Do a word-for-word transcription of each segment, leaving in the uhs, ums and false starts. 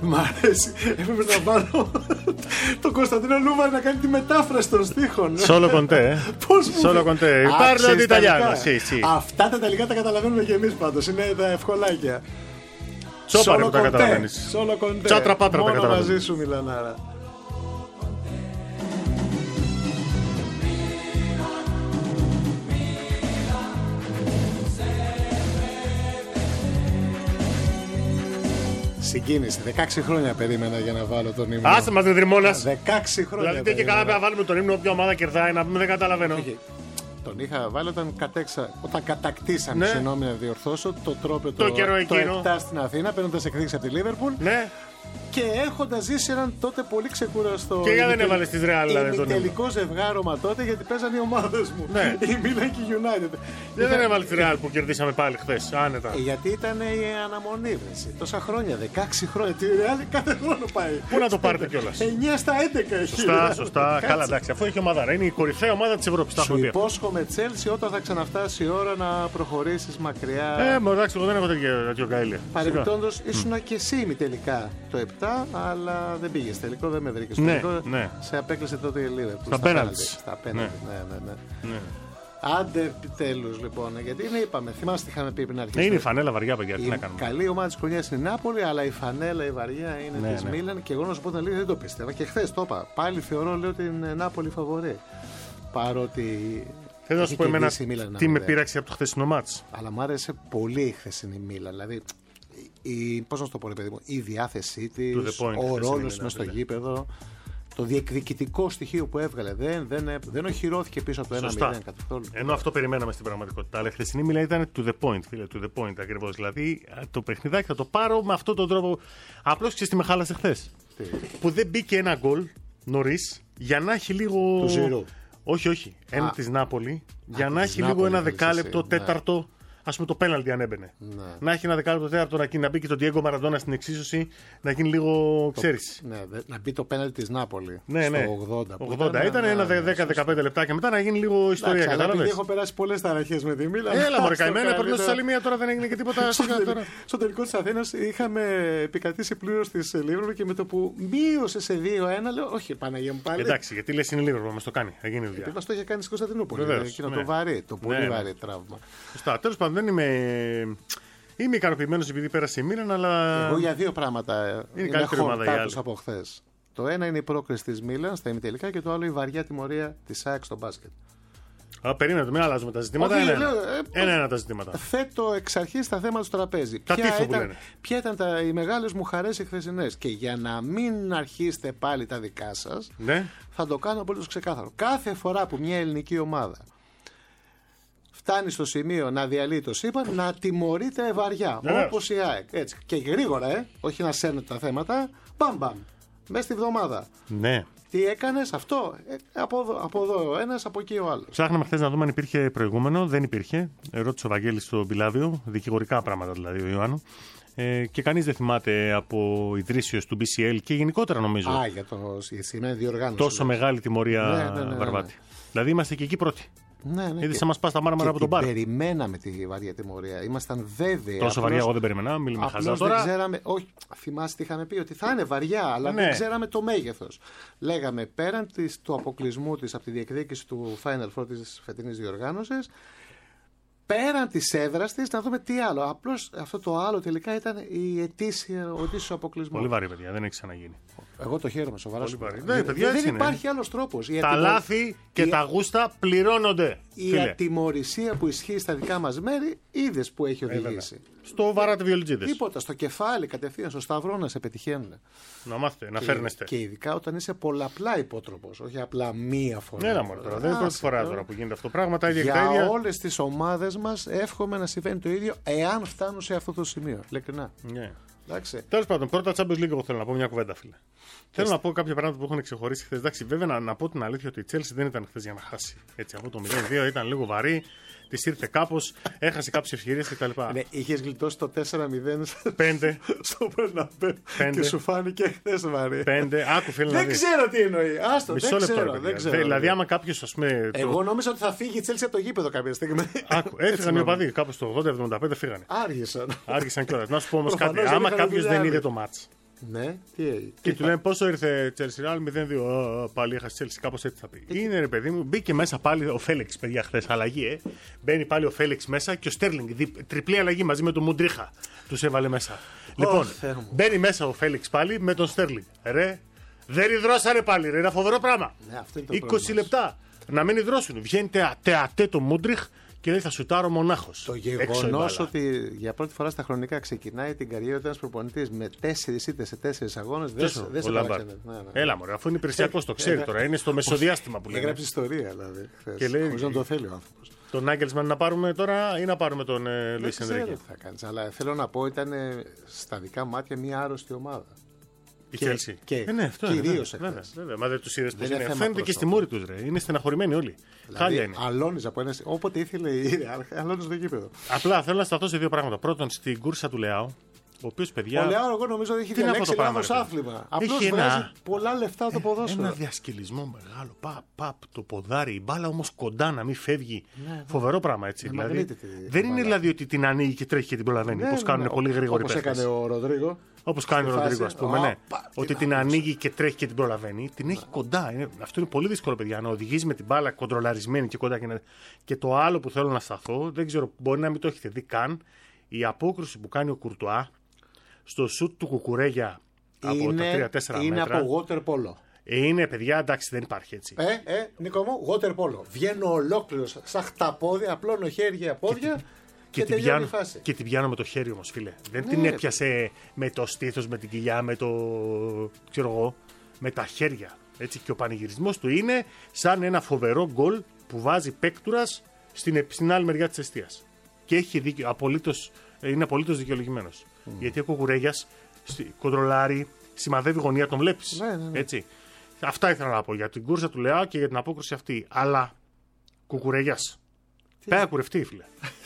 Μ' αρέσει. Έπρεπε να βάλω τον Κωνσταντίνο Λούβαρη να κάνει τη μετάφραση των στίχων. Solo con te, eh. Πώς μου Solo con te. Parlo di italiano. Sì, sì. Αυτά τα τελικά τα καταλαβαίνουμε και εμείς πάντως. Είναι τα ευκολάκια. Τσόπαρε που τα καταλαβαίνεις. Solo con te. Τσάτρα πάτρα τα Μόνο καταλαβαίνεις. μαζί σου, Μιλανάρα. Συγκίνηση. δεκαέξι χρόνια περίμενα για να βάλω τον ύμνο. Άσε μας δεν δρυμώνας. δεκαέξι χρόνια. Δηλαδή και καλά να βάλουμε τον ύμνο, όποια ομάδα κερδάει, να πούμε δεν καταλαβαίνω. Okay. Τον είχα βάλει όταν, κατέξα, όταν κατακτήσαμε, ναι. συγγνώμη να διορθώσω, το τρόπο το, το, το επτά στην Αθήνα, παίρνοντας εκδίκηση από τη Λίβερπουλ. Ναι. Και έχοντας ζήσει έναν τότε πολύ ξεκούραστο. Και για δεν έβαλε τη Ρεάλ, δηλαδή. Τελικό ζευγάρωμα τότε, γιατί παίζανε οι ομάδες μου. Ναι. Η Μίλαν και η United. Δεν είχα... έβαλε τη Ρεάλ που κερδίσαμε πάλι χθες, άνετα. Ε, γιατί ήταν η αναμονή, βρεση. Τόσα χρόνια, δεκαέξι χρόνια. Τη Ρεάλ κάθε χρόνο πάει. Πού να το πάρετε κιόλας. εννιά στα έντεκα έχει. Σωστά, σωστά. Καλά, εντάξει, αφού έχει ομάδα. Είναι η κορυφαία ομάδα της Ευρώπης. Σου υπόσχομαι, Τσέλσι, όταν θα ξαναφτάσει η ώρα να προχωρήσεις μακριά. Ε, μου εντάξει, εγώ δεν έχω τέτοιο καήλια. Παρεμπιπτόντως, ήσουν και εσύ ημιτελικά το επτά, αλλά δεν πήγες τελικό, δεν με βρήκες. Ναι, τελικό, ναι. Σε απέκλεισε τότε η Λίβερπουλ. Στα πέναλτι. Στα πέναλτι, ναι, ναι, ναι. ναι. Άντε επιτέλους λοιπόν, γιατί είναι, είπαμε, θυμάστε τι είχαμε πει πριν αρχίσει. Είναι η φανέλα βαριά, παιδιά, τι να κάνουμε. Η καλή ομάδα της χρονιάς είναι η Νάπολη, αλλά η φανέλα η βαριά είναι ναι, της ναι. Μίλαν. Και εγώ να σου πω την αλήθεια, δεν το πίστευα. Και χθες το είπα. Πάλι θεωρώ, λέω, την Νάπολη φαβορή. Παρότι. Θέλω να σου πω εμένα τι με πείραξε από το χθεσινό μάτς. Αλλά μου άρεσε πολύ η χθεσινή Μίλαν. Δηλαδή, η, πώς να σου το πω, ρε παιδί μου, η διάθεσή της, ο ρόλος μες στο γήπεδο, το διεκδικητικό στοιχείο που έβγαλε. Δεν, δεν, δεν οχυρώθηκε πίσω από το ένα μηδέν καθόλου. Ενώ αυτό περιμέναμε στην πραγματικότητα. Αλλά η χθεσινή Μίλαν ήταν to the point, φίλε, to the point ακριβώς. Δηλαδή το παιχνιδάκι θα το πάρω με αυτόν τον τρόπο. Απλώς ξέρεις τι με χάλασε χθες. Που δεν μπήκε ένα γκολ νωρίς για να έχει λίγο. Του Ζηρού. Όχι, όχι. Ένα της Νάπολη. Για να έχει λίγο ένα δεκάλεπτο, τέταρτο. Ας πούμε το πέναλτι αν έμπαινε. Ναι. Να έχει ένα δεκάλεπτο τέταρτο να, να μπει και τον Diego Maradona στην εξίσωση, να γίνει λίγο, ξέρεις. Ναι, να μπει το πέναλτι της Νάπολη. Ναι, στο ναι. ογδόντα. ογδόντα ήταν, ήταν ναι, ένα δέκα δεκαπέντε λεπτά και μετά να γίνει λίγο ιστορία. Εντάξει, κατάλαβες. επειδή έχω περάσει πολλές ταραχές με τη Μίλαν. Έλα, μωρέ, καημένα, περνούσε άλλη μία τώρα δεν έγινε και τίποτα. Στο τελικό της Αθήνας είχαμε επικρατήσει πλήρως της Λίβερπουλ και με το που μείωσε σε δύο ένα, λέω όχι, Παναγία μου πάλι. Εντάξει, γιατί λες είναι Λίβερπουλ, μας το κάνει. Επειδή μας το είχε κάνει στην Κωνσταντινούπολη. Εκείνο το βαρύ, το πολύ βαρύ τραύμα. Σωστά, τέλος πάντων δεν είμαι. Είμαι ικανοποιημένος επειδή πέρασε η Μίλαν, αλλά. Εγώ για δύο πράγματα είναι καλύτερη ομάδα για άλλη. Από χθες. Το ένα είναι η πρόκριση της Μίλαν στα ημιτελικά και το άλλο η βαριά τιμωρία της ΑΕΚ στο μπάσκετ. Α, περίμενε, μην αλλάζουμε τα ζητήματα. Ένα-ένα ένα, ένα, τα ζητήματα. Θέτω εξ αρχής τα θέματα στο τραπέζι. Τα ποια, ήταν, λένε. ποια ήταν τα, οι μεγάλες μου χαρές οι χθεσινές. Και για να μην αρχίσετε πάλι τα δικά σας, ναι. θα το κάνω απολύτως ξεκάθαρο. Κάθε φορά που μια ελληνική ομάδα φτάνει στο σημείο να διαλύει το σύμπαν, να τιμωρείται βαριά. Όπως η ΑΕΚ. Έτσι. Και γρήγορα, ε, όχι να σέρνετε τα θέματα. Μπαμ μπαμ. Μέσα στη βδομάδα. Ναι. Τι έκανες αυτό, ε, από, εδώ, από εδώ ο ένας, από εκεί ο άλλος. Ψάχναμε χθες να δούμε αν υπήρχε προηγούμενο. Δεν υπήρχε. Ρώτησε ο Βαγγέλης στο Πιλάδιο, δικηγορικά πράγματα δηλαδή ο Ιωάννου. Ε, και κανείς δεν θυμάται από ιδρύσεως του μπι σι ελ και γενικότερα νομίζω. Α, για το σημαίνει διοργάνωση. Τόσο ναι. μεγάλη τιμωρία ναι, ναι, ναι, ναι, Βαρβάτη. Ναι. Δηλαδή είμαστε και εκεί πρώτοι. Ναι, ναι, είδε σαν μας πας τα μάρμαρα από τον μπαρ. Περιμέναμε τη βαριά τιμωρία. Ήμασταν βέβαιοι. Τόσο απλώς, βαριά, εγώ δεν περίμενα. Μιλάμε χαζά τώρα. Δεν ξέραμε, όχι, θυμάστε τι είχαμε πει, ότι θα είναι βαριά, αλλά ναι. δεν ξέραμε το μέγεθος. Λέγαμε πέραν της, του αποκλεισμού της από τη διεκδίκηση του Final Four της φετινής διοργάνωσης, πέραν της έδρας της, να δούμε τι άλλο. Απλώς αυτό το άλλο τελικά ήταν η ετήσια, ο ετήσιος αποκλεισμός. Πολύ βαρύ, παιδιά, δεν έχει ξαναγίνει. Εγώ το χαίρομαι σοβαρά. Ναι, παιδιά, δεν είναι. υπάρχει άλλος τρόπος. Τα ατιμο... λάθη και η... τα γούστα πληρώνονται. Η φίλε. ατιμωρησία που ισχύει στα δικά μας μέρη, είδες που έχει οδηγήσει. Ε, στο βαράτε βιολιτζίδες. Τίποτα, στο κεφάλι κατευθείαν, στο σταυρό να σε πετυχαίνουν. Να μάθετε, να και, φέρνεστε. Και ειδικά όταν είσαι πολλαπλά υπότροπος, όχι απλά μία φορά. Ναι, να μόνο τώρα. Δεν είναι πρώτη φορά τώρα που γίνεται αυτό το πράγμα. Τα ίδια για και τα ίδια. όλες τις ομάδες μας εύχομαι να συμβαίνει το ίδιο, εάν φτάνουν σε αυτό το σημείο. Ειλικρινά. Ναι. Τέλος πάντων, πρώτα Champions League, εγώ θέλω να πω μια κουβέντα, φίλε. Θέλω να πω κάποια πράγματα που έχουν ξεχωρίσει χθες. Εντάξει, βέβαια να, να πω την αλήθεια ότι η Chelsea δεν ήταν χθες για να χάσει. Έτσι, αυτό το μηδέν δύο ήταν λίγο βαρύ. Τη ήρθε κάπως, έχασε κάποιες ευκαιρίες κτλ. Ναι, είχες γλιτώσει το τέσσερα μηδέν πέντε στο Μπερναμπέ και σου φάνηκε χθες βαρύ. πέντε, άκου φίλε. Δεν ξέρω τι εννοεί. Άστο, μισό δεν, λεπτό, ξέρω, δεν ξέρω. Δηλαδή, άμα κάποιος, ας πούμε. Εγώ το... νόμιζα ότι θα φύγει η Chelsea από το γήπεδο κάποια στιγμή. Άκου, έφυγαν οι οπαδοί κάπως το ογδόντα εβδομήντα πέντε φύγανε. Άργησαν. Άργησαν κιόλας. Να σου πω όμως κάτι. Άμα κάποιος δεν είδε το μάτς Ναι, τι έγινε. Και του λένε πόσο ήρθε Chelsea Real, μηδέν δύο. Πάλι έχασε Chelsea, κάπως έτσι θα πει. Είναι ρε παιδί μου, μπήκε μέσα πάλι ο Φέλεξ, παιδιά, χθες αλλαγή, ε. Μπαίνει πάλι ο Φέλεξ μέσα και ο Στέρλινγκ. Τριπλή αλλαγή μαζί με τον Μουντρίχα. Τους έβαλε μέσα. Oh, λοιπόν, μπαίνει μέσα ο Φέλεξ πάλι με τον Στέρλινγκ. Ρε, δεν υδρώσανε πάλι, ρε, ένα φοβερό πράγμα. Ναι, είκοσι λεπτά να μην υδρώσουν. Βγαίνει τεατέ το Μούντριχ και λέει θα σουτάρω μονάχος. Το γεγονός ότι για πρώτη φορά στα χρονικά ξεκινάει την καριέρα του ένας προπονητής με τέσσερις ήττες σε τέσσερις αγώνες δεν σε παραξενεύει. Ναι, ναι. Έλα μωρέ, αφού είναι υπηρεσιακός, το ξέρει τώρα, είναι στο μεσοδιάστημα που λέει. Έγραψε ιστορία δηλαδή. Και λέει, χωρίς να το θέλει ο άνθρωπος. Τον Νάγκελσμαν να πάρουμε τώρα ή να πάρουμε τον ε, Λουίς Ενρίκε. Δεν ξέρω τι θα κάνεις, αλλά θέλω να πω ήταν στα δικά μάτια μια άρρωστη ομάδα. Η Chelsea. Και ε, ναι, αυτό κυρίως είναι. Βέβαια, βέβαια. Μα δεν τους είδες πώς είναι. είναι. Φαίνεται και στη μούρη τους, ρε. Είναι στεναχωρημένοι όλοι. Δηλαδή, χάλια είναι. Αλώνεις από ένα. Όποτε ήθελε η αλώνεις το γήπεδο. Απλά θέλω να σταθώ σε δύο πράγματα. Πρώτον, στην κούρσα του Λεάου. Ο οποίος, παιδιά. Ο Λεάου, εγώ νομίζω ότι έχει διαλέξει λάθος άθλημα. Απλώς βγάζει ένα... πολλά λεφτά το ποδόσφαιρο. Ένα διασκελισμό μεγάλο. Παπ, παπ, το ποδάρι. Η μπάλα όμως κοντά να μην φεύγει. Ναι, φοβερό πράγμα έτσι. Ναι, δηλαδή, τη, δεν είναι δηλαδή ότι την ανοίγει και τρέχει και την προλαβαίνει. Ναι, όπως ναι, κάνουν ναι, πολύ γρήγοροι παίκτες. Όπως έκανε ο Ροντρίγκο. Όπως κάνει ο Ροντρίγκο, ας πούμε. Ναι. Ότι την ανοίγει και τρέχει και την προλαβαίνει. Την έχει κοντά. Αυτό είναι πολύ δύσκολο, παιδιά. Να οδηγείς με την μπάλα κοντρολαρισμένη και κοντά. Και το άλλο που θέλω να σταθώ, δεν ξέρω, μπορεί να μην το έχετε δει καν. Η απόκρουση που κάνει ο Κουρτουά στο σουτ του Κουκουρέγια από είναι, τα τρία τέσσερα μέτρα. Είναι από water polo. Είναι, παιδιά, εντάξει, δεν υπάρχει έτσι. Ε, ε, Νίκο μου, water polo. Βγαίνω ολόκληρος, σαν χταπόδια, απλώνω χέρια, πόδια και, και, και τελειώνει η φάση. Και την πιάνω με το χέρι όμως, φίλε. Δεν ναι, την έπιασε με το στήθος, με την κοιλιά, με το, ξέρω εγώ, με τα χέρια. Έτσι, και ο πανηγυρισμός του είναι σαν ένα φοβερό γκολ που βάζει παίκτουρας στην, στην άλλη μεριά της εστίας. Και έχει δίκιο, απολύτως, είναι απολύτως δικαιολογημένος. Mm. Γιατί ο Κουκουρέγιας κοντρολάρει, σημαδεύει γωνία, τον βλέπεις. Ναι, ναι, ναι. Έτσι. Αυτά ήθελα να πω για την κούρσα του Λεάου και για την απόκρουση αυτή. Αλλά Κουκουρέγιας. Πέρα να κουρευτεί, φίλε.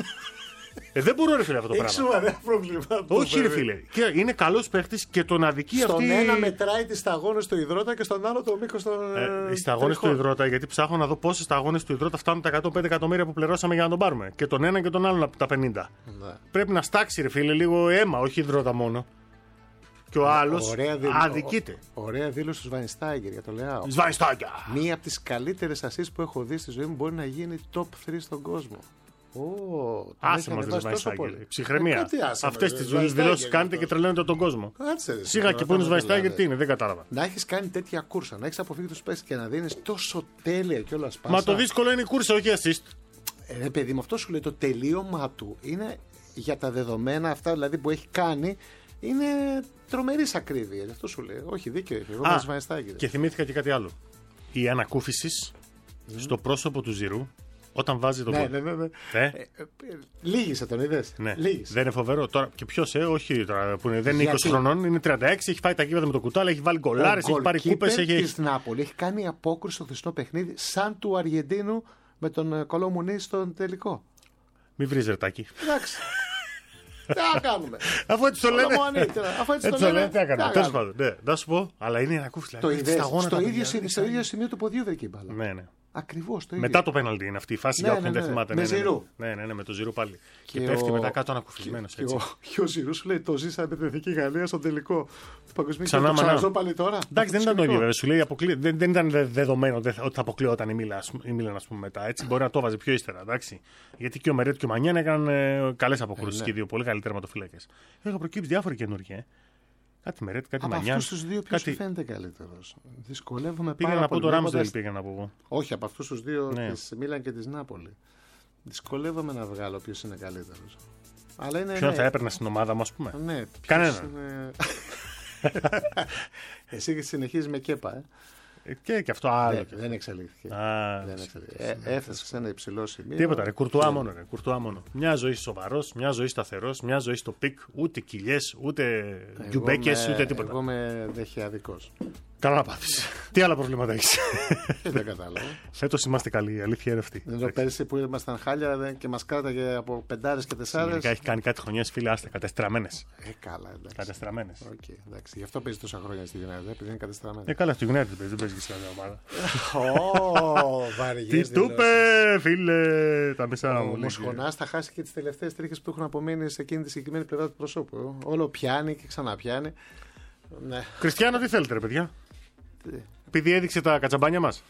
ε, δεν μπορώ, ρε φίλε, αυτό το πράγμα. Έχει σοβαρά πρόβλημα. Όχι, ρε φίλε. Και είναι καλός παίχτης και τον αδικεί στον αυτή. Στον ένα μετράει τις σταγόνες του υδρότα και στον άλλο το μήκος των. Ε, οι σταγόνες του υδρότα, γιατί ψάχνω να δω πόσες σταγόνες του υδρότα φτάνουν τα εκατόν πέντε εκατομμύρια που πληρώσαμε για να τον πάρουμε. Και τον ένα και τον άλλον από τα πενήντα. Ναι. Πρέπει να στάξει, ρε φίλε, λίγο αίμα, όχι υδρότα μόνο. Και ο άλλος αδικείται. Ωραία δήλωση του Σβάινστάγκερ για το Λεάου. Σβάινστάγκερ! Μία από τις καλύτερες ασίς που έχω δει στη ζωή μου μπορεί να γίνει top τρία στον κόσμο. Oh, άσε μας δε Σβάινστάγκερ. Ψυχραιμία. Αυτές τις δηλώσεις κάνετε και τρελαίνετε τον κόσμο. Κάτσε, σίγα και που είναι Σβάινστάγκερ, τι είναι, δεν κατάλαβα. Να έχεις κάνει τέτοια κούρσα, να έχεις αποφύγει τους παίκτες και να δίνεις τόσο τέλεια κιόλας πάσα. Μα το δύσκολο είναι η κούρσα, όχι η assist. Ε, παιδί, με αυτό σου λέει το τελείωμα του είναι για τα δεδομένα αυτά δηλαδή που έχει κάνει. Είναι τρομερή ακρίβεια. Αυτό σου λέει. Όχι, δίκαιο έχει. Εγώ με Σβάινστάγκερ. Και θυμήθηκα και κάτι άλλο. Η ανακούφιση mm. στο πρόσωπο του Ζηρού όταν βάζει τον γκολ. Ναι, ναι, ναι. Ε? Ε, ε, λίγησε τον, είδες. Ναι. Δεν είναι φοβερό. Τώρα, και ποιο, ε, όχι τώρα, που είναι, δεν είναι είκοσι χρονών, είναι τριάντα έξι, έχει φάει τα γήπεδα με το κουτάλα, έχει βάλει γκολάρες, έχει πάρει κούπες. Έχει... της Νάπολη έχει κάνει απόκρουση στο χρυσό παιχνίδι σαν του Αργεντίνου με τον Κολομουνί στον τελικό. Μη βρει ρετάκι. Εντάξει. Τι να κάνουμε. Αφού έτσι το λένε. Αφού έτσι το λένε. Τι να κάνουμε. Τέλος πάντων. Ναι, να σου πω, αλλά είναι ένα κούφι. Στο ίδιο σημείο του ποδιού βρήκε η μπάλα. Ναι, ναι. Ακριβώς το ίδιο. Μετά το πέναλτι είναι αυτή η φάση για όποιον δεν θυμάται. Με Ζηρού. Ναι, ναι, με το Ζηρού πάλι. Και πέφτει μετά κάτω ανακουφισμένος. Και ο Ζηρού σου λέει το ζήσαμε με την Εθνική Γαλλία στον τελικό του παγκοσμίου. Ξανά πάλι τώρα. Εντάξει, δεν ήταν το ίδιο βέβαια. Σου λέει δεν ήταν δεδομένο ότι θα αποκλειόταν η Μίλαν, α πούμε, μετά. Έτσι μπορεί να το βάζει πιο ύστερα. Γιατί και ο Μερέτ και ο Μανιάν έκαναν καλές αποκρούσεις και δύο πολύ καλοί τερματοφύλακες. Έχω προκύψει διάφοροι καινούργοι. Κάτι Μερέτ, κάτι Μανιάν. Από αυτούς τους δύο ποιος κάτι... φαίνεται καλύτερος. Δυσκολεύομαι πήγα πάρα να πολύ. Πήγα να πω το Ράμσδελ, πήγα να πω εγώ. Όχι, από αυτούς τους δύο ναι. της Μίλαν και της Νάπολη. Δυσκολεύομαι να βγάλω ποιος είναι καλύτερος. Αλλά είναι, ποιον ναι. θα έπαιρνα στην ομάδα μου, ας πούμε. Ναι, κανέναν. Είναι... Εσύ συνεχίζεις με κέπα, ε. Και, και αυτό άλλο. Ναι, δεν εξελίχθηκε. Α, δεν εξελίχθηκε. Ε, έφτασε σε ένα υψηλό σημείο. Τίποτα, ρε. Κουρτουά μόνο, ρε. Κουρτουά μόνο. Μια ζωή σοβαρός, μια ζωή σταθερός, μια ζωή στο πικ. Ούτε κοιλιές, ούτε γιουμπέκες, ούτε τίποτα. Εγώ είμαι δεχεαδικός. Καλά να πάθεις. Τι άλλα προβλήματα έχεις? Δεν κατάλαβα. Φέτος είμαστε καλοί, η αλήθεια είναι αυτή. Εδώ πέρσι που ήμασταν χάλια και μας κράταγε από πεντάρες και τεσσάρες. Συνολικά έχει κάνει κάτι χρονιές, φίλε, άστε, κατεστραμμένες. Ε, καλά, εντάξει. Κατεστραμμένες. Okay, εντάξει. Γι' αυτό παίζει τόσα χρόνια στη United, επειδή είναι κατεστραμμένες. Ε, καλά, στη United παίζει, δεν παίζει και σε άλλη ομάδα. Ω, βαριές. Τι του είπε, φίλε, τα μισά μου. Ο Μοσχονάς θα χάσει και τις τελευταίες τρίχες που έχουν απομείνει σε εκείνη τη συγκεκριμένη πλευρά του προσώπου. Όλο πιάνει και ξαναπιάνει. Ναι. Κριστιανό, τι θέλετε, ρε παιδιά? Τι, Επειδή έδειξε τα κατσαμπάνια μας.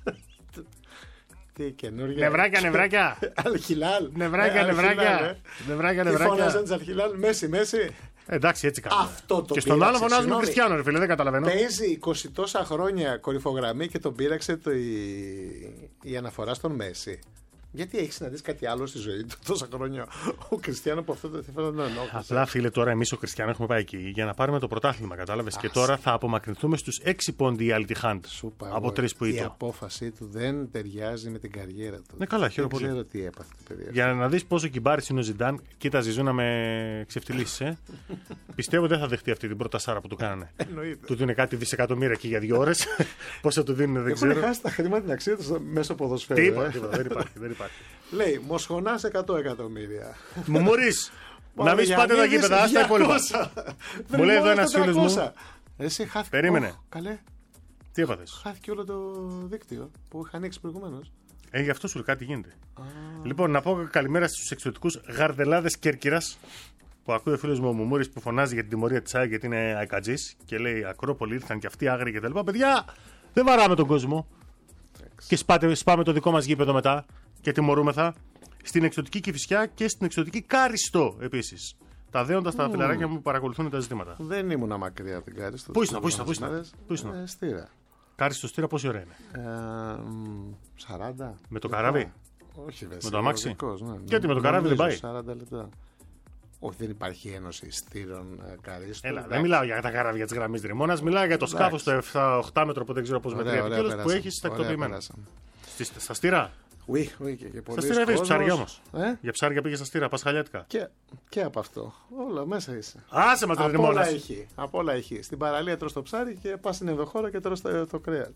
τι καινούργια. Νευράκια, νευράκια. Αλχιλάλ. Νευράκια, Ε, νευράκια. Αλχιλάλ, ε. Νευράκια, Τι νευράκια. φώναζαν τις Αλχιλάλ, Μέση, Μέση. Εντάξει, έτσι κάνουμε. Αυτό το Και στον πείραξε, άλλο φωνάζουμε συγγνώμη. Κριστιανό, ρε φίλε, δεν καταλαβαίνω. Παίζει είκοσι τόσα χρόνια κορυφογραμμή και τον πείραξε το, η, η αναφορά στον Μέση. Γιατί έχει συναντήσει κάτι άλλο στη ζωή του τόσα χρόνια ο Κριστιανό από αυτό το θέλω να εννοώ. Απλά, φίλε, τώρα εμεί ο Κριστιανό έχουμε πάει εκεί για να πάρουμε το πρωτάθλημα, κατάλαβε. Και τώρα θα απομακρυνθούμε στου έξι πόντοι Αλτιχάντ από τρει που η ήταν. Η απόφασή του δεν ταιριάζει με την καριέρα του. Ναι, καλά, χαίρομαι δεν πολύ. ξέρω τι έπαθε, παιδιά. Για να δει πόσο κυμπάρη είναι ο Ζιντάν, κοίτα Ζιζού να με ξεφτυλίσει. Ε. Πιστεύω δεν θα δεχτεί αυτή την πρώτα σάρα που του κάνανε. Εννοείται. Του δίνουν κάτι δισεκατομμύρια εκεί για δύο ώρε. Πόσα του δίνουν δεν Έχουν ξέρω. χάσει τα χρήματα την αξία του μέσω ποδοσφαίρου. Τίποτα, ε. τίποτα, δεν υπάρχει. Δεν υπάρχει. Λέει Μοσχονάς εκατό εκατομμύρια. Μου μωρεί. Να μην σπάτε τα γήπεδα, α τα υπόλοιπα. Μου λέει εδώ ένα φίλο μου. Εσύ χάθηκε. Περίμενε. Oh, καλέ. Τι έπαθε? Χάθηκε όλο το δίκτυο που είχα ανοίξει προηγουμένω. Ε, γι' αυτό σου λέει κάτι γίνεται. Ah. Λοιπόν, να πω καλημέρα στους εξωτικούς γαρδελάδες Κέρκυρας. Που ακούει ο φίλος μου ο Μουμούρης που φωνάζει για την τιμωρία της ΑΕΚ γιατί είναι αεκατζής και λέει Ακρόπολη ήρθαν και αυτοί άγριοι κτλ. Παιδιά, δεν βαράμε τον κόσμο. Και σπάτε, σπάμε το δικό μας γήπεδο μετά και τιμωρούμεθα. Στην εξωτική Κηφισιά και στην εξωτική Κάριστο επίσης. Τα δέοντα στα mm. φιλαράκια μου που παρακολουθούν τα ζητήματα. Δεν ήμουν μακριά από την Κάριστο. Πού ήσουν, πού ήσουν, πού ήσουν. Ε, Στήρα. Κάριστο Στήρα, πόση ώρα είναι? Ε, σαράντα. Με το καράβι? Όχι, βέβαια. Με το αμάξι? Ναι. Γιατί με το καράβι δεν πάει? σαράντα λεπτά. Όχι, δεν υπάρχει ένωση στήρων ε, Καρίστου. Έλα, δεν μιλάω για τα καράβια τη γραμμή Δρυμώνα, μιλάω για το σκάφο στο οκτώ μέτρο που δεν ξέρω πώ μετριέται κιόλας που έχει τακτοποιημένα. Στα Στήρα. Oui, oui, και, και στα Στήρα πήγε ψάρια όμω. Ε? Για ψάρια πήγε στα Στήρα, πασχαλιάτικα. Και, και από αυτό. Όλα μέσα είσαι. Άσε μας, από όλα έχει. Από όλα έχει. Στην παραλία τρως το ψάρι και πα στην ενδοχώρα και τρως το, το κρέα.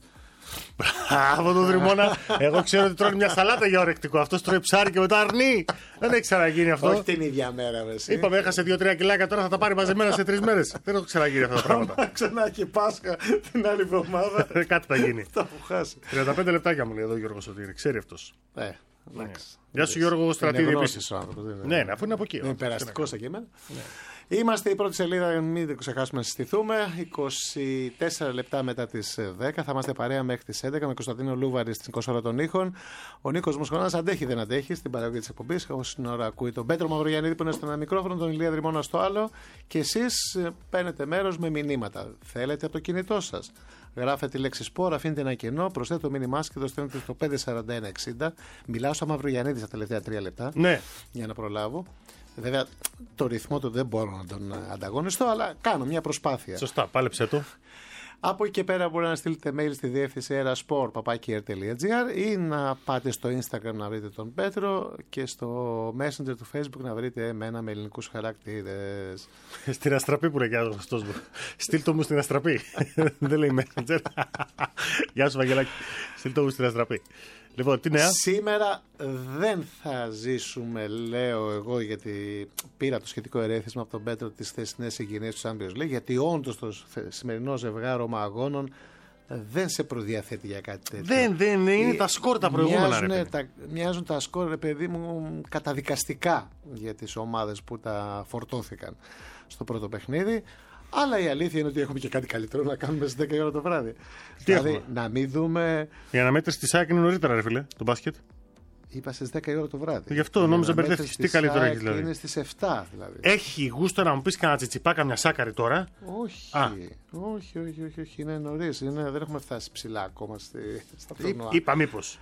Από τον Δρυμώνα. Εγώ ξέρω ότι τρώνε μια σαλάτα για ορεκτικό. Αυτό τρώει ψάρι και μετά αρνεί. Δεν έχει ξαναγίνει αυτό. Όχι την ίδια μέρα, βέβαια. Είπαμε, έχασε δύο τρία κιλάκια, τώρα θα τα πάρει μαζεμένα σε τρει μέρε. Δεν έχω ξαναγίνει αυτά τα πράγματα. Ξανά και Πάσχα την άλλη εβδομάδα. Κάτι θα γίνει. Θα έχω χάσει. τριάντα πέντε λεπτάκια μου λέει εδώ ο Γιώργο Σωτήρη. Ξέρει αυτό. Ε, Γεια σου Γιώργο Στρατίδη επίση. Ναι, αφού είναι από εκεί. Είναι περαστικό και εμένα. Είμαστε η πρώτη σελίδα, μην το ξεχάσουμε να συστηθούμε. είκοσι τέσσερα λεπτά μετά τις δέκα. Θα είμαστε παρέα μέχρι τις έντεκα με Κωνσταντίνο Λούβαρη στην κονσόλα των ήχων. Ο Νίκος Μοσχονάς αντέχει, δεν αντέχει στην παραγωγή της εκπομπής. Όσοι την ώρα ακούει τον Πέτρο Μαυρογιαννίδη που είναι στο ένα μικρόφωνο, τον Ηλία Δρυμώνα στο άλλο. Και εσείς παίρνετε μέρος με μηνύματα. Θέλετε από το κινητό σας. Γράφετε τη λέξη σπορ, αφήνετε ένα κενό, προσθέτετε το μήνυμά και το στέλνετε στο πέντε σαράντα ένα εξήντα. Μιλάω στο Μαυρογιαννίδη στα τελευταία τρία λεπτά. Ναι. Για να προλάβω. Βέβαια, το ρυθμό του δεν μπορώ να τον ανταγωνιστώ, αλλά κάνω μια προσπάθεια. Σωστά, πάλεψε το. Από εκεί και πέρα μπορεί να στείλετε mail στη διεύθυνση erasport παπάκι air τελεία gr ή να πάτε στο Instagram να βρείτε τον Πέτρο και στο Messenger του Facebook να βρείτε εμένα με ελληνικούς χαρακτήρες. Στην Αστραπή που λέει ο Χριστός μου. Στείλ το μου στην Αστραπή. Δεν λέει Messenger. Γεια σου Βαγγελάκη. Στείλ το μου στην Αστραπή. Λοιπόν, τι νέα? Σήμερα δεν θα ζήσουμε, λέω εγώ, γιατί πήρα το σχετικό ερέθισμα από τον Πέτρο τις θεσινές συγκινήσεις του Champions League, γιατί όντως το σημερινό ζευγάρωμα αγώνων δεν σε προδιαθέτει για κάτι τέτοιο. Δεν, δεν είναι τα σκορ τα προηγούμενα. Μοιάζουν, ρε, τα, μοιάζουν τα σκορ, ρε παιδί μου, καταδικαστικά για τις ομάδες που τα φορτώθηκαν στο πρώτο παιχνίδι. Αλλά η αλήθεια είναι ότι έχουμε και κάτι καλύτερο να κάνουμε στις δέκα η ώρα το βράδυ. Τι δηλαδή, έχουμε? να μην δούμε. Η αναμέτρηση τη ΑΕΚ είναι νωρίτερα, ρε φίλε, το μπάσκετ. Είπα στις δέκα η ώρα το βράδυ. Γι' αυτό νόμιζα μπερδεύτηκες. Τι καλύτερο έχει δηλαδή? Είναι στις επτά δηλαδή. Έχει γούστο να μου πει κανένα τσιτσιπά, καμιά σάκαρη τώρα? Όχι. Α. όχι, όχι, όχι, όχι. Είναι νωρίς. Δεν έχουμε φτάσει ψηλά ακόμα στη, στα τουρνουά. Είπα μήπως.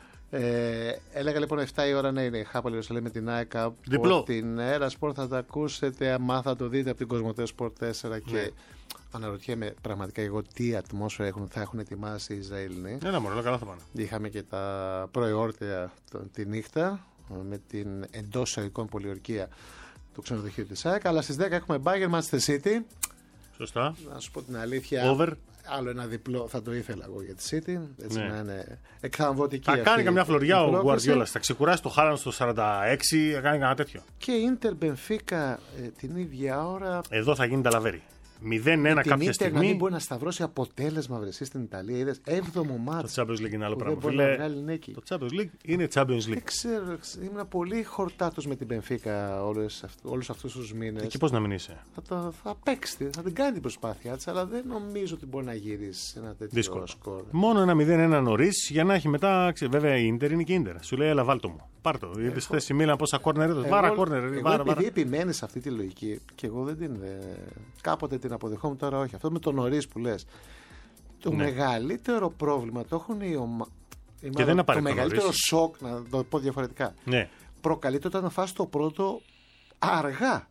Ε, έλεγα λοιπόν επτά η ώρα να είναι η Χάπολη Ιερουσαλήμ με την ΑΕΚ από την Erasport. Θα τα ακούσετε, άμα θα το δείτε από την Κοσμοτέ Sport τέσσερα. Ναι. Και αναρωτιέμαι πραγματικά εγώ τι ατμόσφαιρα έχουν, θα έχουν ετοιμάσει οι Ισραηλινοί. Ένα μωρό, καλά θα πάνε. Είχαμε και τα προεόρτια τη νύχτα με την εντός εισαγωγικών πολιορκία του ξενοδοχείου της ΑΕΚ. Αλλά στις δέκα έχουμε Bayern Manchester City. Σωστά. Να σου πω την αλήθεια. Over. Άλλο ένα διπλό θα το ήθελα εγώ για τη City. Έτσι ναι. να είναι εκθαμβωτική. Θα κάνει καμιά φλωριά ο Guardiola. Θα ξεκουράσει το Χάλαντ στο σαράντα έξι, θα κάνει κανένα τέτοιο. Και Ίντερ Μπενφίκα την ίδια ώρα. Εδώ θα γίνει ταλαβέρι. μηδέν ένα κάποια στιγμή. Να μην μπορεί να σταυρώσει αποτέλεσμα βρεσί στην Ιταλία. Είδες έβδομο μάτς. Το Champions League είναι άλλο πράγμα. Φίλε, το Champions League είναι Champions League. Δεν ξέρω, ήμουν πολύ χορτάτος με την Μπενφίκα όλους αυτούς τους μήνες. Εκεί πώς να μην είσαι. Θα, το, θα παίξει, θα την κάνει την προσπάθειά της, αλλά δεν νομίζω ότι μπορεί να γυρίσει ένα τέτοιο δύσκολο σκορ. Μόνο ένα μηδέν ένα νωρίς για να έχει μετά. Βέβαια η Ίντερ είναι και η Ίντερ. Σου λέει, έλα βάλτο μου. Πάρτο. Είδες χθες στη Μίλαν πόσα κόρνερ έδωσε. Βάρα κόρνερ. Επειδή επιμένει σε αυτή τη λογική και εγώ δεν την. Κάποτε την αποδεχόμουν, τώρα όχι. Αυτό με τον νωρίς που λες. Το ναι. μεγαλύτερο πρόβλημα το έχουν οι ομάδες. Το μεγαλύτερο σοκ, να το πω διαφορετικά. Ναι. Προκαλείται όταν φας το πρώτο αργά.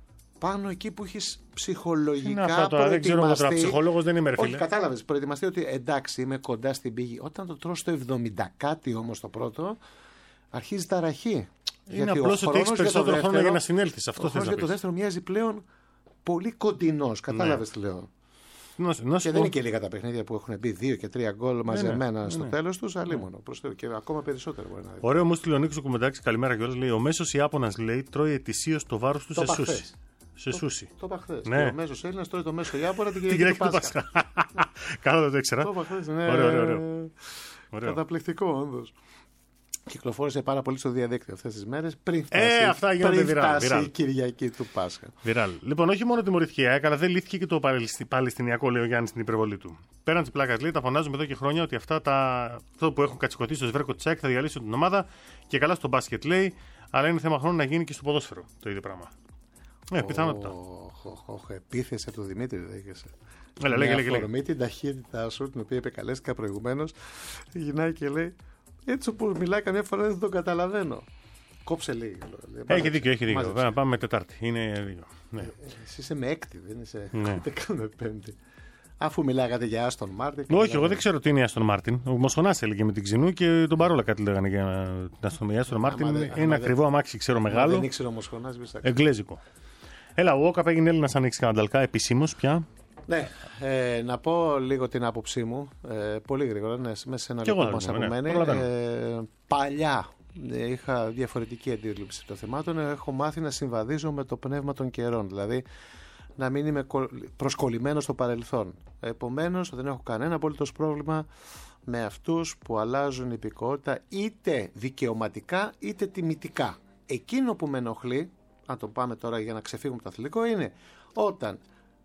Πάνω εκεί που έχει ψυχολογικά αυτό, τώρα, δεν ξέρω τώρα, ψυχολόγος δεν είμαι, ρε φίλε. Όχι, κατάλαβες. Προετοιμαστεί ότι εντάξει, είμαι κοντά στην πηγή. Όταν το τρως στο εβδομήντα κάτι όμως το πρώτο, αρχίζει ταραχή. Είναι απλώς ότι έχεις περισσότερο χρόνο για να συνέλθεις. Αυτό θες να πεις. Για το δεύτερο μοιάζει πλέον πολύ κοντινός. Κατάλαβες τι λέω. Να, να και δεν είναι και λίγα τα παιχνίδια που έχουν μπει δύο και τρία γκολ μαζεμένα ναι, στο ναι. τέλος τους, αλλήμωνο. Ναι. Και ακόμα περισσότερο μπορεί να δει. Ωραίο μου στείλει ο Νίκος ο Κουμεντάκης, καλημέρα κιόλας. Λέει: ο μέσος Ιάπωνας λέει τρώει ετησίως το βάρος του σε σούσι. Σε σούσι. Το είπα χθες. Ναι. Ο μέσος Έλληνας τρώει το μέσο Ιάπωνα την Κυριακή του Πάσχα. Καλό δεν το ήξερα. Το είπα χθες. Ναι. Ωραίο, ωραίο. Καταπληκτικό όντως. Κυκλοφόρησε πάρα πολύ στο διαδίκτυο αυτές τις μέρες πριν φτάσει, ε, αυτά πριν φτάσει η Κυριακή του Πάσχα. Βιράλ. Λοιπόν, όχι μόνο τιμωρήθηκε η ΑΕΚ, αλλά δεν λύθηκε και το Παλαιστινιακό, λέει ο Γιάννης στην υπερβολή του. Πέραν τη πλάκα, λέει, τα φωνάζουμε εδώ και χρόνια ότι αυτά, τα... αυτό που έχουν κατσικωτήσει στο σβέρκο τη ΑΕΚ θα διαλύσουν την ομάδα και καλά στο μπάσκετ, λέει, αλλά είναι θέμα χρόνου να γίνει και στο ποδόσφαιρο το ίδιο πράγμα. Ναι, πιθανότητα. Όχι, επίθεση του Δημήτρη δέχεσαι. Έλα, λέγε, λέγε. Με την ταχύτητά σου, την οποία επεκαλέστηκα προηγουμένως, γυρνάει και λέει. Έτσι όπως μιλάει καμιά φορά δεν το καταλαβαίνω. Κόψε λίγο. Έχει δίκιο, έχει δίκιο. Βέβαια, πάμε με Τετάρτη. Είναι δίκιο. Ναι. Εσύ είσαι με έκτη, δεν είσαι. Ναι. Δεν κάνουμε πέμπτη. Αφού μιλάγατε για Άστον Μάρτιν. Όχι, μιλάγατε... εγώ δεν ξέρω τι είναι η Άστον Μάρτιν. Ο Μοσχονάς έλεγε με την Ξινού και τον Παρόλα κάτι λέγανε για την Άστον Μάρτιν. Είναι ένα ακριβό αμάξι, ξέρω μεγάλο. Δεν ήξερε ο Μοσχονάς. Εγγλέζικο. Έλα, ο Όκαπ έγινε Έλληνας ανοίξει κανανταλκά επισήμως πια. Ναι, ε, να πω λίγο την άποψή μου. Ε, πολύ γρήγορα, ναι, μέσα σε ένα λεπτό που μας απομένει. Ε, παλιά ε, είχα διαφορετική αντίληψη των θεμάτων. Έχω μάθει να συμβαδίζω με το πνεύμα των καιρών. Δηλαδή, να μην είμαι προσκολλημένος στο παρελθόν. Επομένως, δεν έχω κανένα απολύτως πρόβλημα με αυτούς που αλλάζουν υπηκότητα είτε δικαιωματικά είτε τιμητικά. Εκείνο που με ενοχλεί, αν το πάμε τώρα για να ξεφύγουμε από το αθλητικό, είναι όταν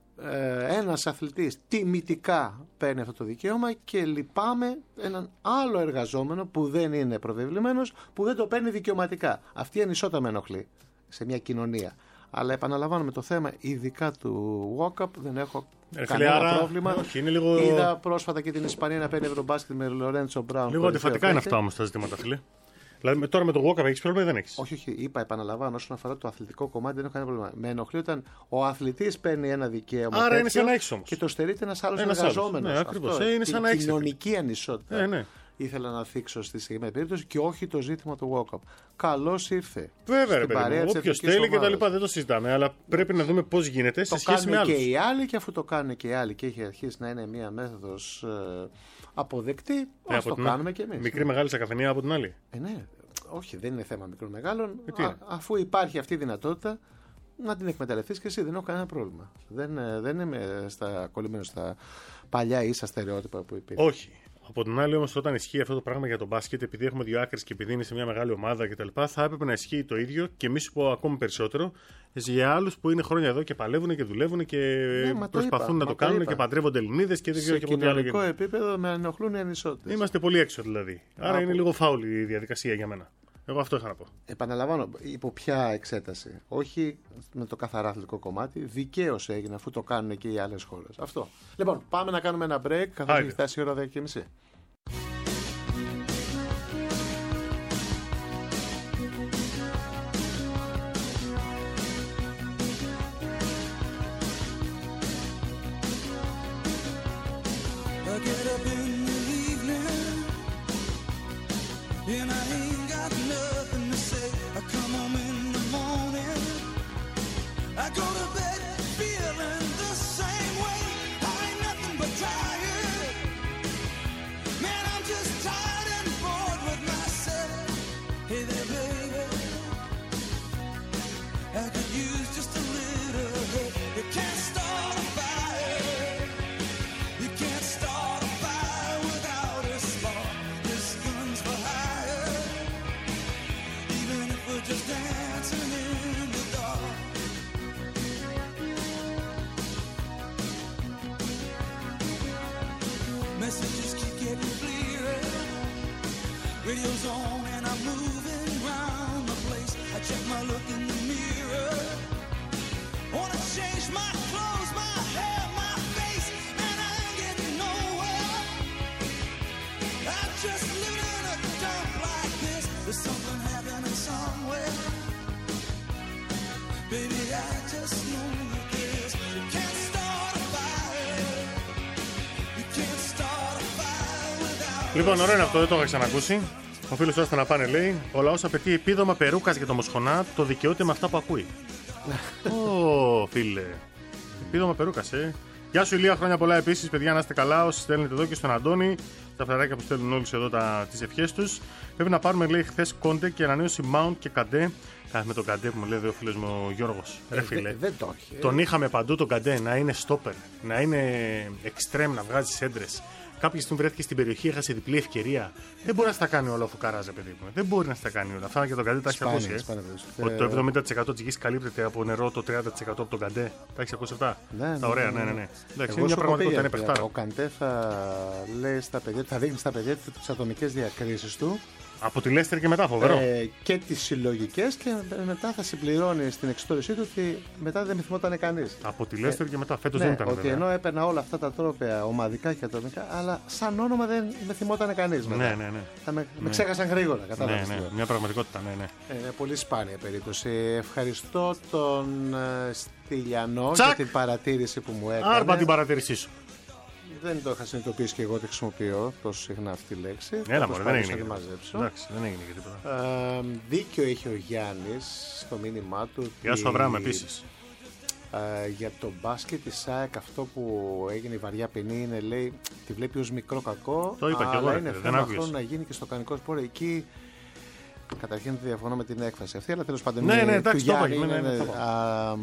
ε, ένας αθλητής τιμητικά παίρνει αυτό το δικαίωμα και λυπάμαι έναν άλλο εργαζόμενο που δεν είναι προβεβλημένος που δεν το παίρνει δικαιωματικά. Αυτή η ανισότητα με ενοχλεί σε μια κοινωνία. Αλλά επαναλαμβάνω με το θέμα ειδικά του walk-up δεν έχω ε, κανένα άρα, πρόβλημα. Όχι, είναι λίγο... Είδα πρόσφατα και την Ισπανία να παίρνει ευρωμπάσκετ με Λορέντσο Μπράουν. Λίγο αντιφατικά είναι αυτά όμως τα ζητήματα, φίλε. Δηλαδή τώρα με το walk-up έχεις πρόβλημα ή δεν έχεις? Όχι, όχι, είπα, επαναλαμβάνω, όσον αφορά το αθλητικό κομμάτι δεν έχω κανένα πρόβλημα. Με ενοχλεί όταν ο αθλητής παίρνει ένα δικαίωμα. Άρα είναι σαν να έχεις όμως. Και το στερείται ένας άλλος εργαζόμενος. Ναι, ακριβώς. Ε, είναι σαν να έχεις. Κοινωνική ανισότητα. Ε, ναι. Ήθελα να θίξω στη συγκεκριμένη περίπτωση και όχι το ζήτημα του walk-up. Καλώς ήρθε. Βέβαια, ρε παιδί. Όποιος θέλει και τα λοιπά δεν το συζητάμε. Αλλά πρέπει να δούμε πώς γίνεται σε σχέση με άλλους. Το κάνουν και οι άλλοι και αφού το κάνουν και οι άλλοι και έχει αρχίσει να είναι μια μέθοδος ε, αποδεκτή, ε, ας το την... κάνουμε κι εμείς. Μικρή μεγάλη σε καφενεία από την άλλη. Ε, ναι. Όχι, δεν είναι θέμα μικρών μεγάλων. Ε, α, αφού υπάρχει αυτή η δυνατότητα, να την εκμεταλλευτείς και εσύ. Δεν έχω κανένα πρόβλημα. Δεν, δεν είμαι στα, κολλημένο στα παλιά ίσα στερεότυπα που υπήρχε. Όχι. Από την άλλη, όμως, όταν ισχύει αυτό το πράγμα για τον μπάσκετ, επειδή έχουμε δύο άκρες και επειδή είναι σε μια μεγάλη ομάδα κτλ., θα έπρεπε να ισχύει το ίδιο και μη σου πω ακόμη περισσότερο για άλλους που είναι χρόνια εδώ και παλεύουν και δουλεύουν και ναι, προσπαθούν το να το κάνουν το και παντρεύονται Ελληνίδες και δεν ξέρω και ποτέ άλλο. Σε κοινωνικό επίπεδο με ενοχλούν οι ανισότητες. Είμαστε πολύ έξω δηλαδή. Άρα Από... είναι λίγο φάουλη η διαδικασία για μένα. Εγώ αυτό είχα να πω. Επαναλαμβάνω, υπό ποια εξέταση. Όχι με το καθαρά αθλητικό κομμάτι. Δικαίως έγινε αφού το κάνουν και οι άλλες χώρες. Αυτό. Λοιπόν, πάμε να κάνουμε ένα break καθώς έχει φτάσει η ώρα δέκα και μισή. I could use just a little help. You can't start a fire. Radio's on and I'm moving around the place. I check my look in the mirror. Wanna change my clothes, my hair, my face, and I ain't getting nowhere. I'm just living in a dump like this. There's something happening somewhere. Baby, I just know you kiss. You can't start a fire. You can't start a fire without. Λοιπόν, ωραίο είναι αυτό, δεν το είχα ξανακούσει. Ο φίλος τώρα να πάνε λέει: ο λαός απαιτεί επίδομα περούκας για το Μοσχονά, το δικαιούται με αυτά που ακούει. Ω, φίλε. Επίδομα περούκας, ε. Γεια σου, Ηλία, χρόνια πολλά επίσης. Παιδιά, να είστε καλά. Όσοι στέλνετε εδώ και στον Αντώνη, τα φτεράκια που στέλνουν όλοι εδώ τις ευχές τους. Πρέπει να πάρουμε, λέει, χθες κόντε και ανανέωση Mount και Καντέ. Κάθε με τον Καντέ που μου λέει ο φίλος μου ο Γιώργος. Ε, Ρε φίλε. Δε, δεν το έχει. Τον είχαμε παντού τον Καντέ να είναι στόπερ, να είναι extreme, να βγάζει έντρες. Κάποια στιγμή βρέθηκε στην περιοχή, έχασε διπλή ευκαιρία. Δεν μπορεί να στα κάνει όλα ο Φουκαράζ, παιδί μου. Δεν μπορεί να στα κάνει όλα. Αυτά και τον Καντέ τα έχει ακούσει. Ε. Ότι το εβδομήντα τοις εκατό της γης καλύπτεται από νερό, το τριάντα τοις εκατό από τον Καντέ. Τα έχει ακούσει αυτά. Ναι, τα ωραία, ναι, ναι. ναι. Εντάξει, είναι μια πραγματικότητα, είναι παιχτάρα. Ο Καντέ θα λέει στα παιδιά, θα δείχνει στα παιδιά τις ατομικές διακρίσεις του. Από τη Λέστερ και μετά, φοβερό. Ε, και τις συλλογικές και μετά θα συμπληρώνει στην εξιστόρησή του ότι μετά δεν με θυμόταν κανείς. Από τη Λέστερ ε, και μετά, φέτος ναι, δεν ήταν. Ότι βέβαια. ενώ έπαιρνα όλα αυτά τα τρόπαια ομαδικά και ατομικά, αλλά σαν όνομα δεν με θυμόταν κανείς. Ναι, ναι, ναι. Θα με, ναι. με ξέχασαν γρήγορα, κατάλαβες. Ναι, ναι, μια πραγματικότητα, ναι, ναι. Ε, είναι πολύ σπάνια περίπτωση. Ευχαριστώ τον ε, Στυλιανό Τσακ! για την παρατήρηση που μου έκανε. Άρμα την παρατήρησή σου. Δεν το είχα συνειδητοποιήσει και εγώ ότι χρησιμοποιώ τόσο συχνά αυτή τη λέξη. Έλα, μωρέ, δεν έγινε. Εντάξει, δεν έγινε και τίποτα. Ε, δίκιο είχε ο Γιάννης στο μήνυμά του. Γεια σου, Αβράμ, επίσης. Ε, για το μπάσκετ της ΑΕΚ, αυτό που έγινε η βαριά ποινή είναι, λέει, τη βλέπει ως μικρό κακό. Το είπα αλλά και εγώ, είναι δεν θέμα άκουγες. αυτό να γίνει και στο κανονικό σπορ. Εκεί καταρχήν διαφωνώ με την έκφραση αυτή, αλλά τέλος πάντων. Ναι, είναι, ναι, εντάξει, του το Γιάννη, είπα, είναι, ναι, ναι, ναι, α,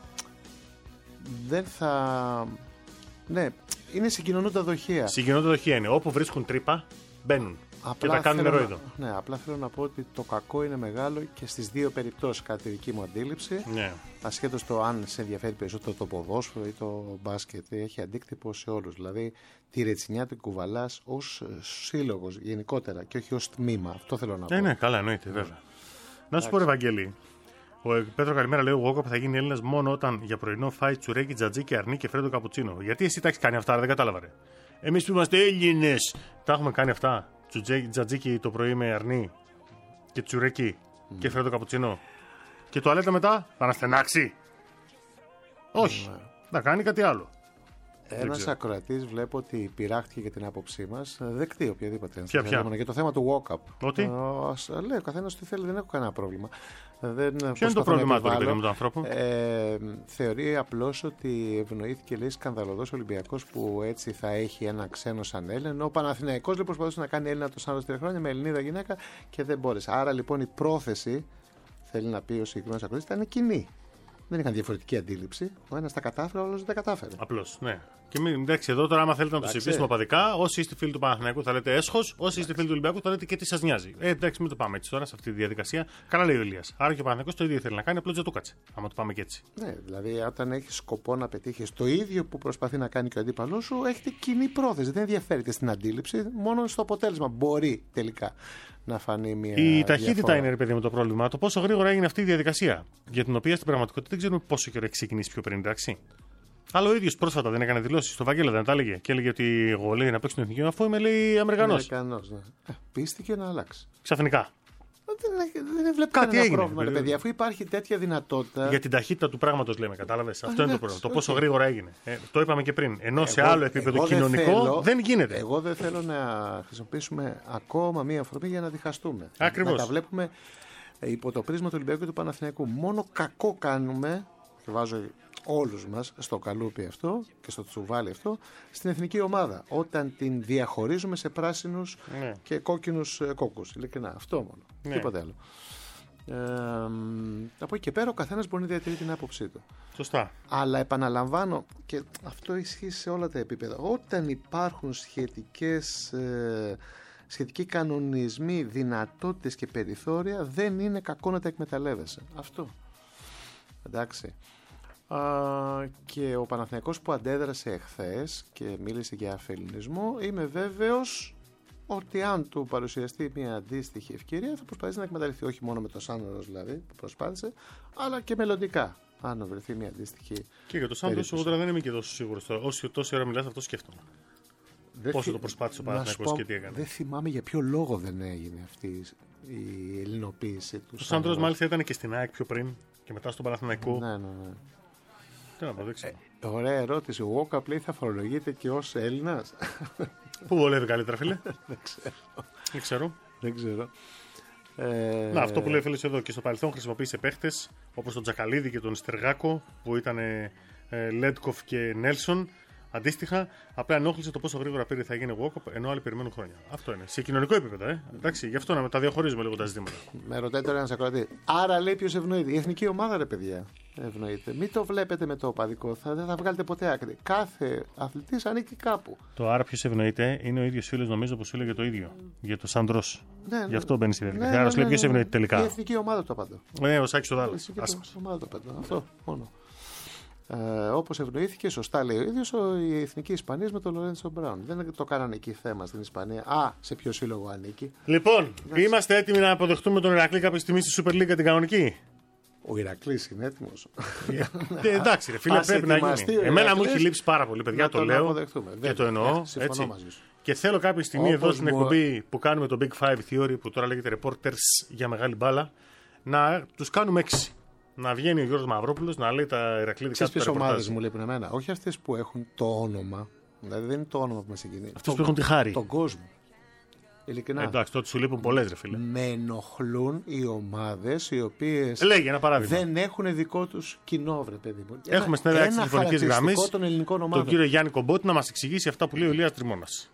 δεν θα. Ναι, είναι συγκοινωνούντα δοχεία. Συγκοινωνούντα δοχεία είναι. Όπου βρίσκουν τρύπα, μπαίνουν. Απλά και τα κάνουν νερόιδο. Ναι, απλά θέλω να πω ότι το κακό είναι μεγάλο και στις δύο περιπτώσεις, κατά τη δική μου αντίληψη. Ναι. Ασχέτως το αν σε ενδιαφέρει περισσότερο το ποδόσφαιρο ή το μπάσκετ, έχει αντίκτυπο σε όλους. Δηλαδή, τη ρετσινιά του κουβαλάς ως σύλλογος γενικότερα και όχι ως τμήμα. Αυτό θέλω να πω. Ναι, ναι, καλά, εννοείται, βέβαια. Να σου πω, ρε Βαγγέλη. Ο Πέτρο, καλημέρα, λέει: ο Γόκαπ θα γίνει Έλληνας μόνο όταν για πρωινό φάει τσουρέκι, τζατζίκι, αρνί και φρέντο καπουτσίνο. Γιατί εσύ τα έχεις κάνει αυτά, δεν κατάλαβα, ρε. Εμείς που είμαστε Έλληνες, τα έχουμε κάνει αυτά. Τζατζίκι το πρωί με αρνί και τσουρέκι mm. και φρέντο καπουτσίνο. Και τουαλέτα μετά θα αναστενάξει. Όχι. Mm. Θα κάνει κάτι άλλο. Ένας ακροατής βλέπω ότι πειράχτηκε για την άποψή μας. Δεκτεί οποιαδήποτε. Ποια, ποια. Για το θέμα του walk-up. Ότι. Ε, λέει ο καθένας τι θέλει, δεν έχω κανένα πρόβλημα. Δεν, ποιο είναι το πρόβλημά του, παιδί μου, του ανθρώπου. Ε, θεωρεί απλώς ότι ευνοήθηκε, λέει, σκανδαλωδός Ολυμπιακός που έτσι θα έχει ένα ξένο σαν Έλληνο. Ο Παναθηναϊκός λοιπόν προσπαθούσε να κάνει Έλληνα το σαράντα τρία χρόνια με Ελληνίδα γυναίκα και δεν μπόρεσε. Άρα λοιπόν η πρόθεση, θέλει να πει ο συγκεκριμένος ακροατής, ήταν κοινή. Δεν είχαν διαφορετική αντίληψη. Ο ένας τα κατάφερε, ο άλλος δεν τα κατάφερε. Απλώς, ναι. Και μην, εντάξει, εδώ τώρα, άμα θέλετε να το συζητήσουμε παδικά, όσοι είστε φίλοι του Παναθηναϊκού θα λέτε έσχος, όσοι είστε φίλοι του Ολυμπιακού θα λέτε και τι σας νοιάζει. Ε, εντάξει, μην το πάμε έτσι τώρα σε αυτή τη διαδικασία. Καλά λέει ο Ηλίας. Άρα και ο Παναθηναϊκός το ίδιο θέλει να κάνει, απλώς δεν το κάτσε. Άμα το πάμε και έτσι. Ναι, δηλαδή όταν έχει σκοπό να πετύχει το ίδιο που προσπαθεί να κάνει και ο αντίπαλός σου, έχετε κοινή πρόθεση. Δεν ενδιαφέρεται στην αντίληψη, μόνο στο αποτέλεσμα μπορεί τελικά να φανεί μια. Η ταχύτητα διαφορά. είναι, ρε παιδί μου, το πρόβλημα. Το πόσο γρήγορα έγινε αυτή η διαδικασία. Για την οποία στην πραγματικότητα δεν ξέρουμε πόσο καιρό έχει ξεκινήσει πιο πριν, εντάξει. Αλλά ο ίδιος πρόσφατα δεν έκανε δηλώσεις στο Βαγγέλα, δεν τα έλεγε. Και έλεγε ότι εγώ, λέει, να παίξω στην εθνική, αφού είμαι, λέει, Αμερικανός. Αμερικανός, ναι. Ε, πίστηκε να αλλάξει. Ξαφνικά. Δεν, δεν βλέπω κάτι κανένα έγινε, πρόβλημα, ρε παιδιά, αφού υπάρχει τέτοια δυνατότητα. Για την ταχύτητα του πράγματος λέμε, κατάλαβες. Αυτό ε, είναι το πρόβλημα. okay. Το πόσο γρήγορα έγινε. Ε, το είπαμε και πριν. Ενώ εγώ, σε άλλο επίπεδο εγώ κοινωνικό δεν, θέλω, δεν γίνεται. Εγώ δεν θέλω να χρησιμοποιήσουμε ακόμα μία αφορμή για να διχαστούμε. Ακριβώς. Να τα βλέπουμε υπό το πρίσμα του Ολυμπιακού και του Παναθηναϊκού. Μόνο κακό κάνουμε, και βάζω όλους μας στο καλούπι αυτό και στο τσουβάλι αυτό, στην εθνική ομάδα. Όταν την διαχωρίζουμε σε πράσινους ναι. και κόκκινους κόκκους. Ειλικρινά. Αυτό μόνο. Ναι. Τίποτε άλλο. Ε, από εκεί και πέρα ο καθένας μπορεί να διατηρεί την άποψή του. Σωστά. Αλλά επαναλαμβάνω, και αυτό ισχύει σε όλα τα επίπεδα, όταν υπάρχουν σχετικές, ε, σχετικοί κανονισμοί, δυνατότητες και περιθώρια, δεν είναι κακό να τα εκμεταλλεύεσαι. Αυτό. Εντάξει. Α, και ο Παναθηναϊκός που αντέδρασε εχθές και μίλησε για αφελινισμό, είμαι βέβαιος ότι αν του παρουσιαστεί μια αντίστοιχη ευκαιρία θα προσπαθήσει να εκμεταλλευτεί, όχι μόνο με το Σάντρος δηλαδή που προσπάθησε, αλλά και μελλοντικά. Αν βρεθεί μια αντίστοιχη. Και για το Σάντρος, εγώ τώρα δεν είμαι και τόσο σίγουρος. Όσο τόση ώρα μιλάς, αυτό σκέφτομαι. Δεν Πόσο θυ... το προσπάθησε ο Παναθηναϊκός και τι έκανε. Δεν θυμάμαι για ποιο λόγο δεν έγινε αυτή η ελληνοποίηση του. Ο Σάντρος μάλιστα ήταν και στην ΑΕΚ πιο πριν και μετά στον Παναθηναϊκό. Ναι, ναι, ναι. Τι να πω, δεν ξέρω. Ε, ωραία ερώτηση. Ο Walkup λέει θα φορολογείται και ως Έλληνας. Πού βολεύει καλύτερα, φίλε? Δεν ξέρω. Δεν ξέρω. Δεν ξέρω. Ε... Να, αυτό που λέει ο φίλος εδώ, και στο παρελθόν χρησιμοποίησε παίχτες όπως τον Τζακαλίδη και τον Στεργάκο που ήταν ε, ε, Λέντκοφ και Νέλσον. Αντίστοιχα, απλά ενόχλησε το πόσο γρήγορα πήρε θα γίνει walk-up, ενώ άλλοι περιμένουν χρόνια. Αυτό είναι. Σε κοινωνικό επίπεδο, ε. Εντάξει, γι' αυτό να τα διαχωρίζουμε λίγο τα ζητήματα. Με ρωτάει τώρα ένα ακροατή. Άρα λέει ποιο ευνοείται. Η εθνική ομάδα, ρε παιδιά, ευνοείται. Μην το βλέπετε με το οπαδικό. Θα, δεν θα βγάλετε ποτέ άκρη. Κάθε αθλητή ανήκει κάπου. Το άρα ποιο ευνοείται είναι ο ίδιο φίλο, νομίζω, που σου έλεγε το ίδιο. Για το Σάντρος. Ναι, ναι. Γι' αυτό μπαίνει στη διαδικασία. Ναι, Άρα ναι, σου λέει ναι, ποιο ναι, ευνοείται τελικά. Η εθνική ομάδα το απαντώ. Ναι, ο Σάκης ο Δάλλος. Η εθνική ομάδα το απαντώ. Αυτό μόνο. Ε, όπως ευνοήθηκε, σωστά λέει ο ίδιος, η εθνική Ισπανία με τον Λορέντσο Μπράουν. Δεν το κάνανε εκεί θέμα στην Ισπανία. Α, σε ποιο σύλλογο ανήκει. Λοιπόν, είμαστε έτοιμοι να αποδεχτούμε τον Ηρακλή κάποια στιγμή στη Super League την κανονική. Ο Ηρακλής είναι έτοιμος. ε, εντάξει, ρε φίλε, Ας πρέπει να γίνει. Εμένα μου έχει λείψει πάρα πολύ, παιδιά, το λέω. Και το εννοώ. Έτσι. Και θέλω κάποια στιγμή Όπως εδώ στην μου... εκπομπή που κάνουμε το Big Five Theory, που τώρα λέγεται Reporters για μεγάλη μπάλα, να τους κάνουμε έξι. Να βγαίνει ο Γιώργος Μαυρόπουλος να λέει τα Ηρακλήδικα του. Ποιες ομάδες μου λείπουν εμένα? Όχι αυτές που έχουν το όνομα. Δηλαδή δεν είναι το όνομα που μας συγκινεί. Αυτές που έχουν τη χάρη. Τον κόσμο. Ειλικρινά. Εντάξει, τότε σου λείπουν πολλές, ρε φίλε. Με ενοχλούν οι ομάδες οι οποίες Λέγε ένα παράδειγμα. δεν έχουν δικό τους κοινό, βρε παιδί μου. Έχουμε στην έδρα της τηλεφωνικής γραμμής των ελληνικών ομάδων. τον κύριο Γιάννη Κομπότη να μας εξηγήσει αυτά που λέει ο Ηλίας Τριμώνας.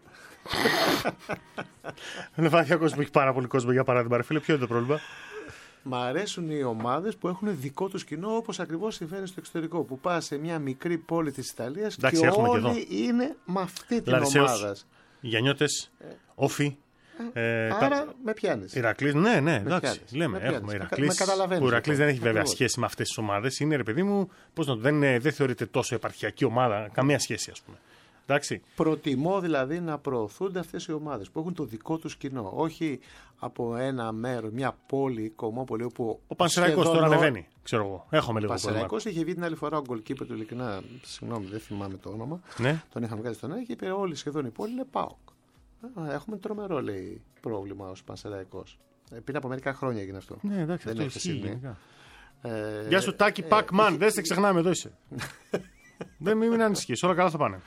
Είναι βαθιακός που έχει πάρα πολύ κόσμο, για παράδειγμα, ρε φίλε. Ποιο είναι το πρόβλημα? Μ' αρέσουν οι ομάδες που έχουν δικό τους κοινό, όπως ακριβώς συμβαίνει στο εξωτερικό. Που πας σε μια μικρή πόλη της Ιταλίας και όλοι και είναι με αυτή την Λαρισαίος, ομάδα. Γιαννιώτες, Όφι. Ε, Άρα τα... με πιάνεις. Ηρακλής, ναι, ναι, εντάξει. Λέμε, έχουμε Ηρακλής. Που ο Ηρακλής δεν έχει βέβαια σχέση με αυτές τις ομάδες. Είναι, ρε παιδί μου, πώς να, δεν, δεν θεωρείται τόσο επαρχιακή ομάδα, καμία σχέση, ας πούμε. Εντάξει. Προτιμώ δηλαδή να προωθούνται αυτές οι ομάδες που έχουν το δικό τους κοινό. Όχι από ένα μέρο, μια πόλη, κομμόπολη όπου. Ο Πανσεραϊκός τώρα ανεβαίνει, ξέρω εγώ. Έχουμε λίγο. Ο Πανσεραϊκός είχε βγει την άλλη φορά ο γκολκίπερ του, ειλικρινά, συγγνώμη, δεν θυμάμαι το όνομα. Ναι. Τον είχαμε κάνει στον αέρα και είπε: όλοι σχεδόν η πόλη είναι ΠΑΟΚ. Έχουμε τρομερό, λέει, πρόβλημα ως Πανσεραϊκός. Πριν από μερικά χρόνια έγινε αυτό. Ναι, εντάξει, δεν αυτό ισχύει. Ε, Γεια σου, Τάκη Πακμάν, δεν σε ξεχνάμε, εδώ είσαι. Δεν μην ανησυχείς, όλα καλά θα πάνε.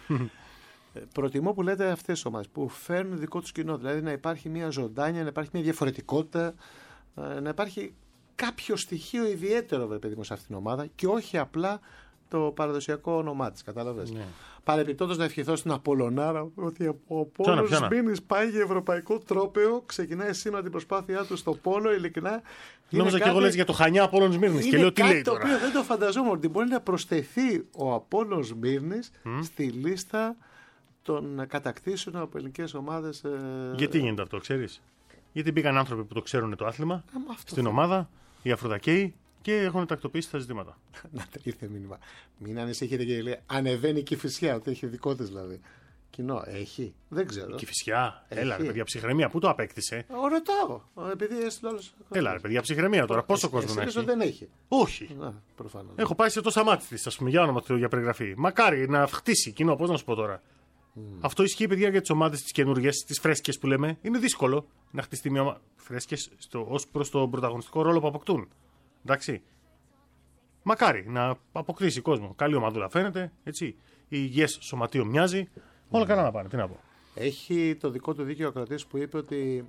Προτιμώ που λέτε αυτές τις ομάδες που φέρνουν δικό τους κοινό. Δηλαδή να υπάρχει μια ζωντάνια, να υπάρχει μια διαφορετικότητα, να υπάρχει κάποιο στοιχείο ιδιαίτερο, βέβαια, παιδί μου, σε αυτήν την ομάδα και όχι απλά το παραδοσιακό όνομά της. Κατάλαβες. Ναι. Παρεπιπτόντως να ευχηθώ στην Απολλωνάρα ότι ο Πόλος Μήνης πάει για ευρωπαϊκό τρόπαιο, ξεκινάει σήμερα την προσπάθειά του στο Πόλο, ειλικρινά. Νόμιζα και εγώ λες για το Χανιά Απόλλων Μύρνης και λέω τι λέει τώρα. Το οποίο δεν το φανταζόμουν ότι μπορεί να προσθεθεί ο Απόλλων Μύρνης mm. στη λίστα των κατακτήσεων από ελληνικές ομάδες. Ε... Γιατί γίνεται αυτό, ξέρεις? Γιατί μπήκαν άνθρωποι που το ξέρουν το άθλημα Α, στην ομάδα, οι Αφροδακαίοι, και έχουν τακτοποιήσει τα ζητήματα. Να ήρθε μήνυμα. Μην ανησυχείτε και λέει, ανεβαίνει η Κηφισιά, ότι έχει δικό της δηλαδή. Κοινό, έχει. Δεν ξέρω. Κηφισιά, έλα ρε παιδιά, ψυχραιμία, πού το απέκτησε? Ο, ρωτάω. Επειδή έστειλε όλος. Έλα ρε παιδιά, ψυχραιμία τώρα, πόσο κόσμο να έχει? Δεν έχει. Όχι. Να, προφανώς. Έχω πάει σε το Σαμάτι της, ας πούμε, για όνομα του, για περιγραφή. Μακάρι να χτίσει κοινό, πώς να σου πω τώρα. Mm. Αυτό ισχύει, παιδιά, για τις ομάδες τις καινούργιες, τις φρέσκες που λέμε. Είναι δύσκολο να χτιστεί μια ομάδα φρέσκες ως προς τον πρωταγωνιστικό ρόλο που αποκτούν. Εντάξει. Μακάρι να αποκτήσει κόσμο. Καλή ομαδούλα φαίνεται. Έτσι. Η υγιές σωματείο μοιάζει. Όλα mm. καλά να πάνε. Τι να πω. Έχει το δικό του δίκαιο ο κρατής που είπε ότι.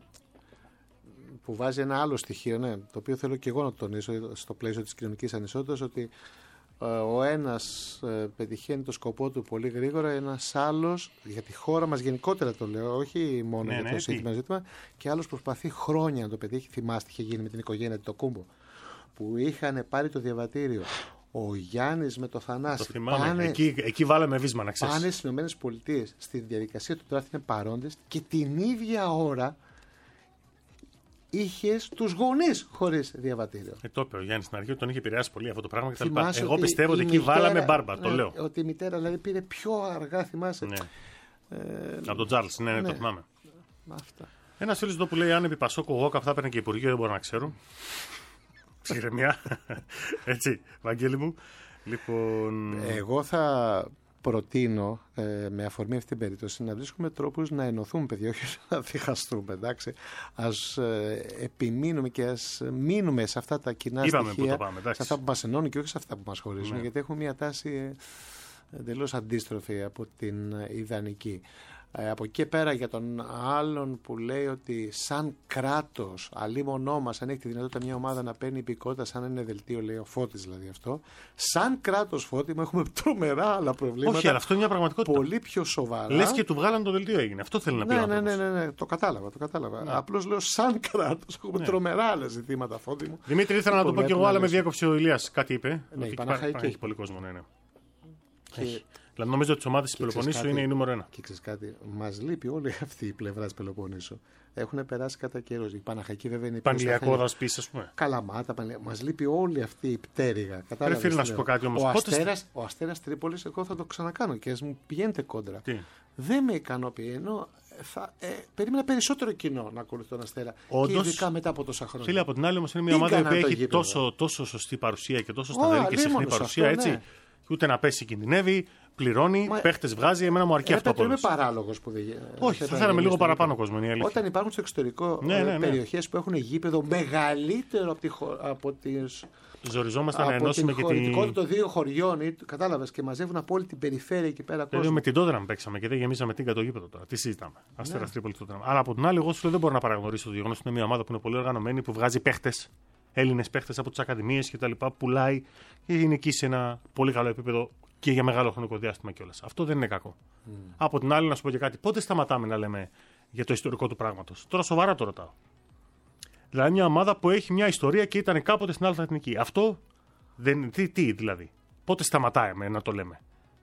Που βάζει ένα άλλο στοιχείο, ναι, το οποίο θέλω και εγώ να τονίσω στο πλαίσιο της κοινωνικής ανισότητας, ότι ε, ο ένας ε, πετυχαίνει το σκοπό του πολύ γρήγορα, ένας άλλος, για τη χώρα μας γενικότερα το λέω, όχι μόνο ναι, για το ναι, σύνθημα ζήτημα, και άλλος προσπαθεί χρόνια να το πετύχει. Θυμάστε, είχε γίνει με την οικογένεια του Τοκούμπο, που είχαν πάρει το διαβατήριο. Ο Γιάννης με το Θανάση. Το πάνε, εκεί, εκεί βάλαμε βίσμα, να ξέρεις. Πάνε στις ΗΠΑ, στη διαδικασία του draft, είναι παρόντες και την ίδια ώρα είχε τους γονείς χωρίς διαβατήριο. Ε, το είπε ο Γιάννης στην αρχή, τον είχε επηρεάσει πολύ αυτό το πράγμα και τα λοιπά. Εγώ πιστεύω ότι εκεί μητέρα, βάλαμε μπάρμπα, το ναι, λέω. Ότι η μητέρα δηλαδή πήρε πιο αργά, θυμάσαι. Ναι. Ε, Από τον Τζάρλς, ναι, ναι, ναι, το θυμάμαι. Αυτά. Ένα φίλο εδώ που λέει: αν επί Πασόκο Γόκα αυτά παίρνει και Υπουργείο, δεν μπορώ να ξέρω. Ψυχραιμία. Έτσι, Βαγγέλη μου. Λοιπόν... Εγώ θα προτείνω, ε, με αφορμή αυτή την περίπτωση, να βρίσκουμε τρόπους να ενωθούμε, παιδιά, όχι να διχαστούμε. Εντάξει. Ας ε, επιμείνουμε και ας μείνουμε σε αυτά τα κοινά Είπαμε στοιχεία, που το πάμε, σε αυτά που μας ενώνουν και όχι σε αυτά που μας χωρίζουν, ναι. Γιατί έχουμε μια τάση εντελώς αντίστροφη από την ιδανική. Ε, από εκεί πέρα για τον άλλον που λέει ότι σαν κράτος, αλίμονό μας, αν έχει τη δυνατότητα μια ομάδα να παίρνει υπηκότητα, σαν είναι δελτίο, λέει ο Φώτης δηλαδή αυτό, σαν κράτος, Φώτη μου, έχουμε τρομερά άλλα προβλήματα. Όχι, αλλά αυτό είναι μια πραγματικότητα. Πολύ πιο σοβαρά. Λες και του βγάλαν το δελτίο έγινε. Αυτό θέλει να πει. Ναι, ο ναι, ναι, άνθρωπος. ναι, ναι, το κατάλαβα. Το κατάλαβα. Ναι. Απλώς λέω σαν κράτος έχουμε Ναι. τρομερά άλλα ζητήματα, Φώτη μου. Δημήτρη, ήθελα να το πω και εγώ, αλλά με διάκοψε ο Ηλίας. Κάτι είπε. Ναι, Ότι η Παναχαϊκή. έχει πολύ κόσμο, ναι, ναι. Και... Έχει. Δηλαδή νομίζω ότι τις ομάδες της Πελοποννήσου είναι η νούμερο ένα. Και ξέρεις κάτι, μας λείπει όλη αυτή η πλευρά της Πελοποννήσου. Έχουν περάσει κατά καιρός. Η Παναχαϊκή βέβαια είναι η Πανηλιακό θα πει, ας πούμε. Καλαμάτα, μας λείπει όλη αυτή η πτέρυγα. Κατάλαβες. Φίλε, να σου πω κάτι όμως. Ο, Πότε... Αστέρας, ο Αστέρας Τρίπολης, εγώ θα το ξανακάνω και ας μου πηγαίνετε κόντρα. Τι? Δεν με ικανοποιεί. Ενώ θα, ε, περίμενα περισσότερο κοινό να ακολουθεί τον Αστέρα. Όντως, και ειδικά μετά από τόσα χρόνια. Φίλε, από την άλλη όμως είναι μια Πήγανα ομάδα που το έχει γήπεδο. τόσο, τόσο σωστή παρουσία και τόσο σταθερή Ω, και συχνή αλίμονος παρουσία, αυτό, έτσι. ναι. Ούτε να πέσει κινδυνεύει, πληρώνει, Μα... παίχτες βγάζει. Εμένα μου αρκεί Ε, αυτό από είμαι όλους. παράλογος που δεν. Όχι, θα δεν θέλαμε λίγο στο παραπάνω γήπεδο. κόσμο, είναι η αλήθεια. Όταν υπάρχουν στο εξωτερικό Ναι, ναι, ναι. περιοχές που έχουν γήπεδο μεγαλύτερο από, τη, χω- από τις. Ζοριζόμαστε να Από την ενώσουμε και τη. χωρητικότητα των δύο χωριών, ή- κατάλαβες, και μαζεύουν από όλη την περιφέρεια εκεί πέρα Δηλαδή κόσμο. με την Τότεναμ παίξαμε και δεν γεμίσαμε την κατογήπεδο τώρα. Τι συζητάμε. Αστέρας Τρίπολης Τότεναμ. Αλλά από την άλλη, εγώ σου λέω δεν μπορώ να παραγνωρίσω το γεγονός ότι είναι μια ομάδα που είναι πολύ οργανωμένη, που βγάζει παίχτες, Έλληνες παίχτες από τις ακαδημίες κτλ. Πουλάει και είναι εκεί σε ένα πολύ καλό επίπεδο και για μεγάλο χρονικό διάστημα κιόλας. Αυτό δεν είναι κακό. Mm. Από την άλλη, να σου πω και κάτι. Πότε σταματάμε να λέμε για το ιστορικό του πράγματος. Τώρα σοβαρά το ρωτάω. Δηλαδή μια ομάδα που έχει μια ιστορία και ήταν κάποτε στην Α' Εθνική. Αυτό δεν. Τι, τι δηλαδή. Πότε σταματάμε να το λέμε.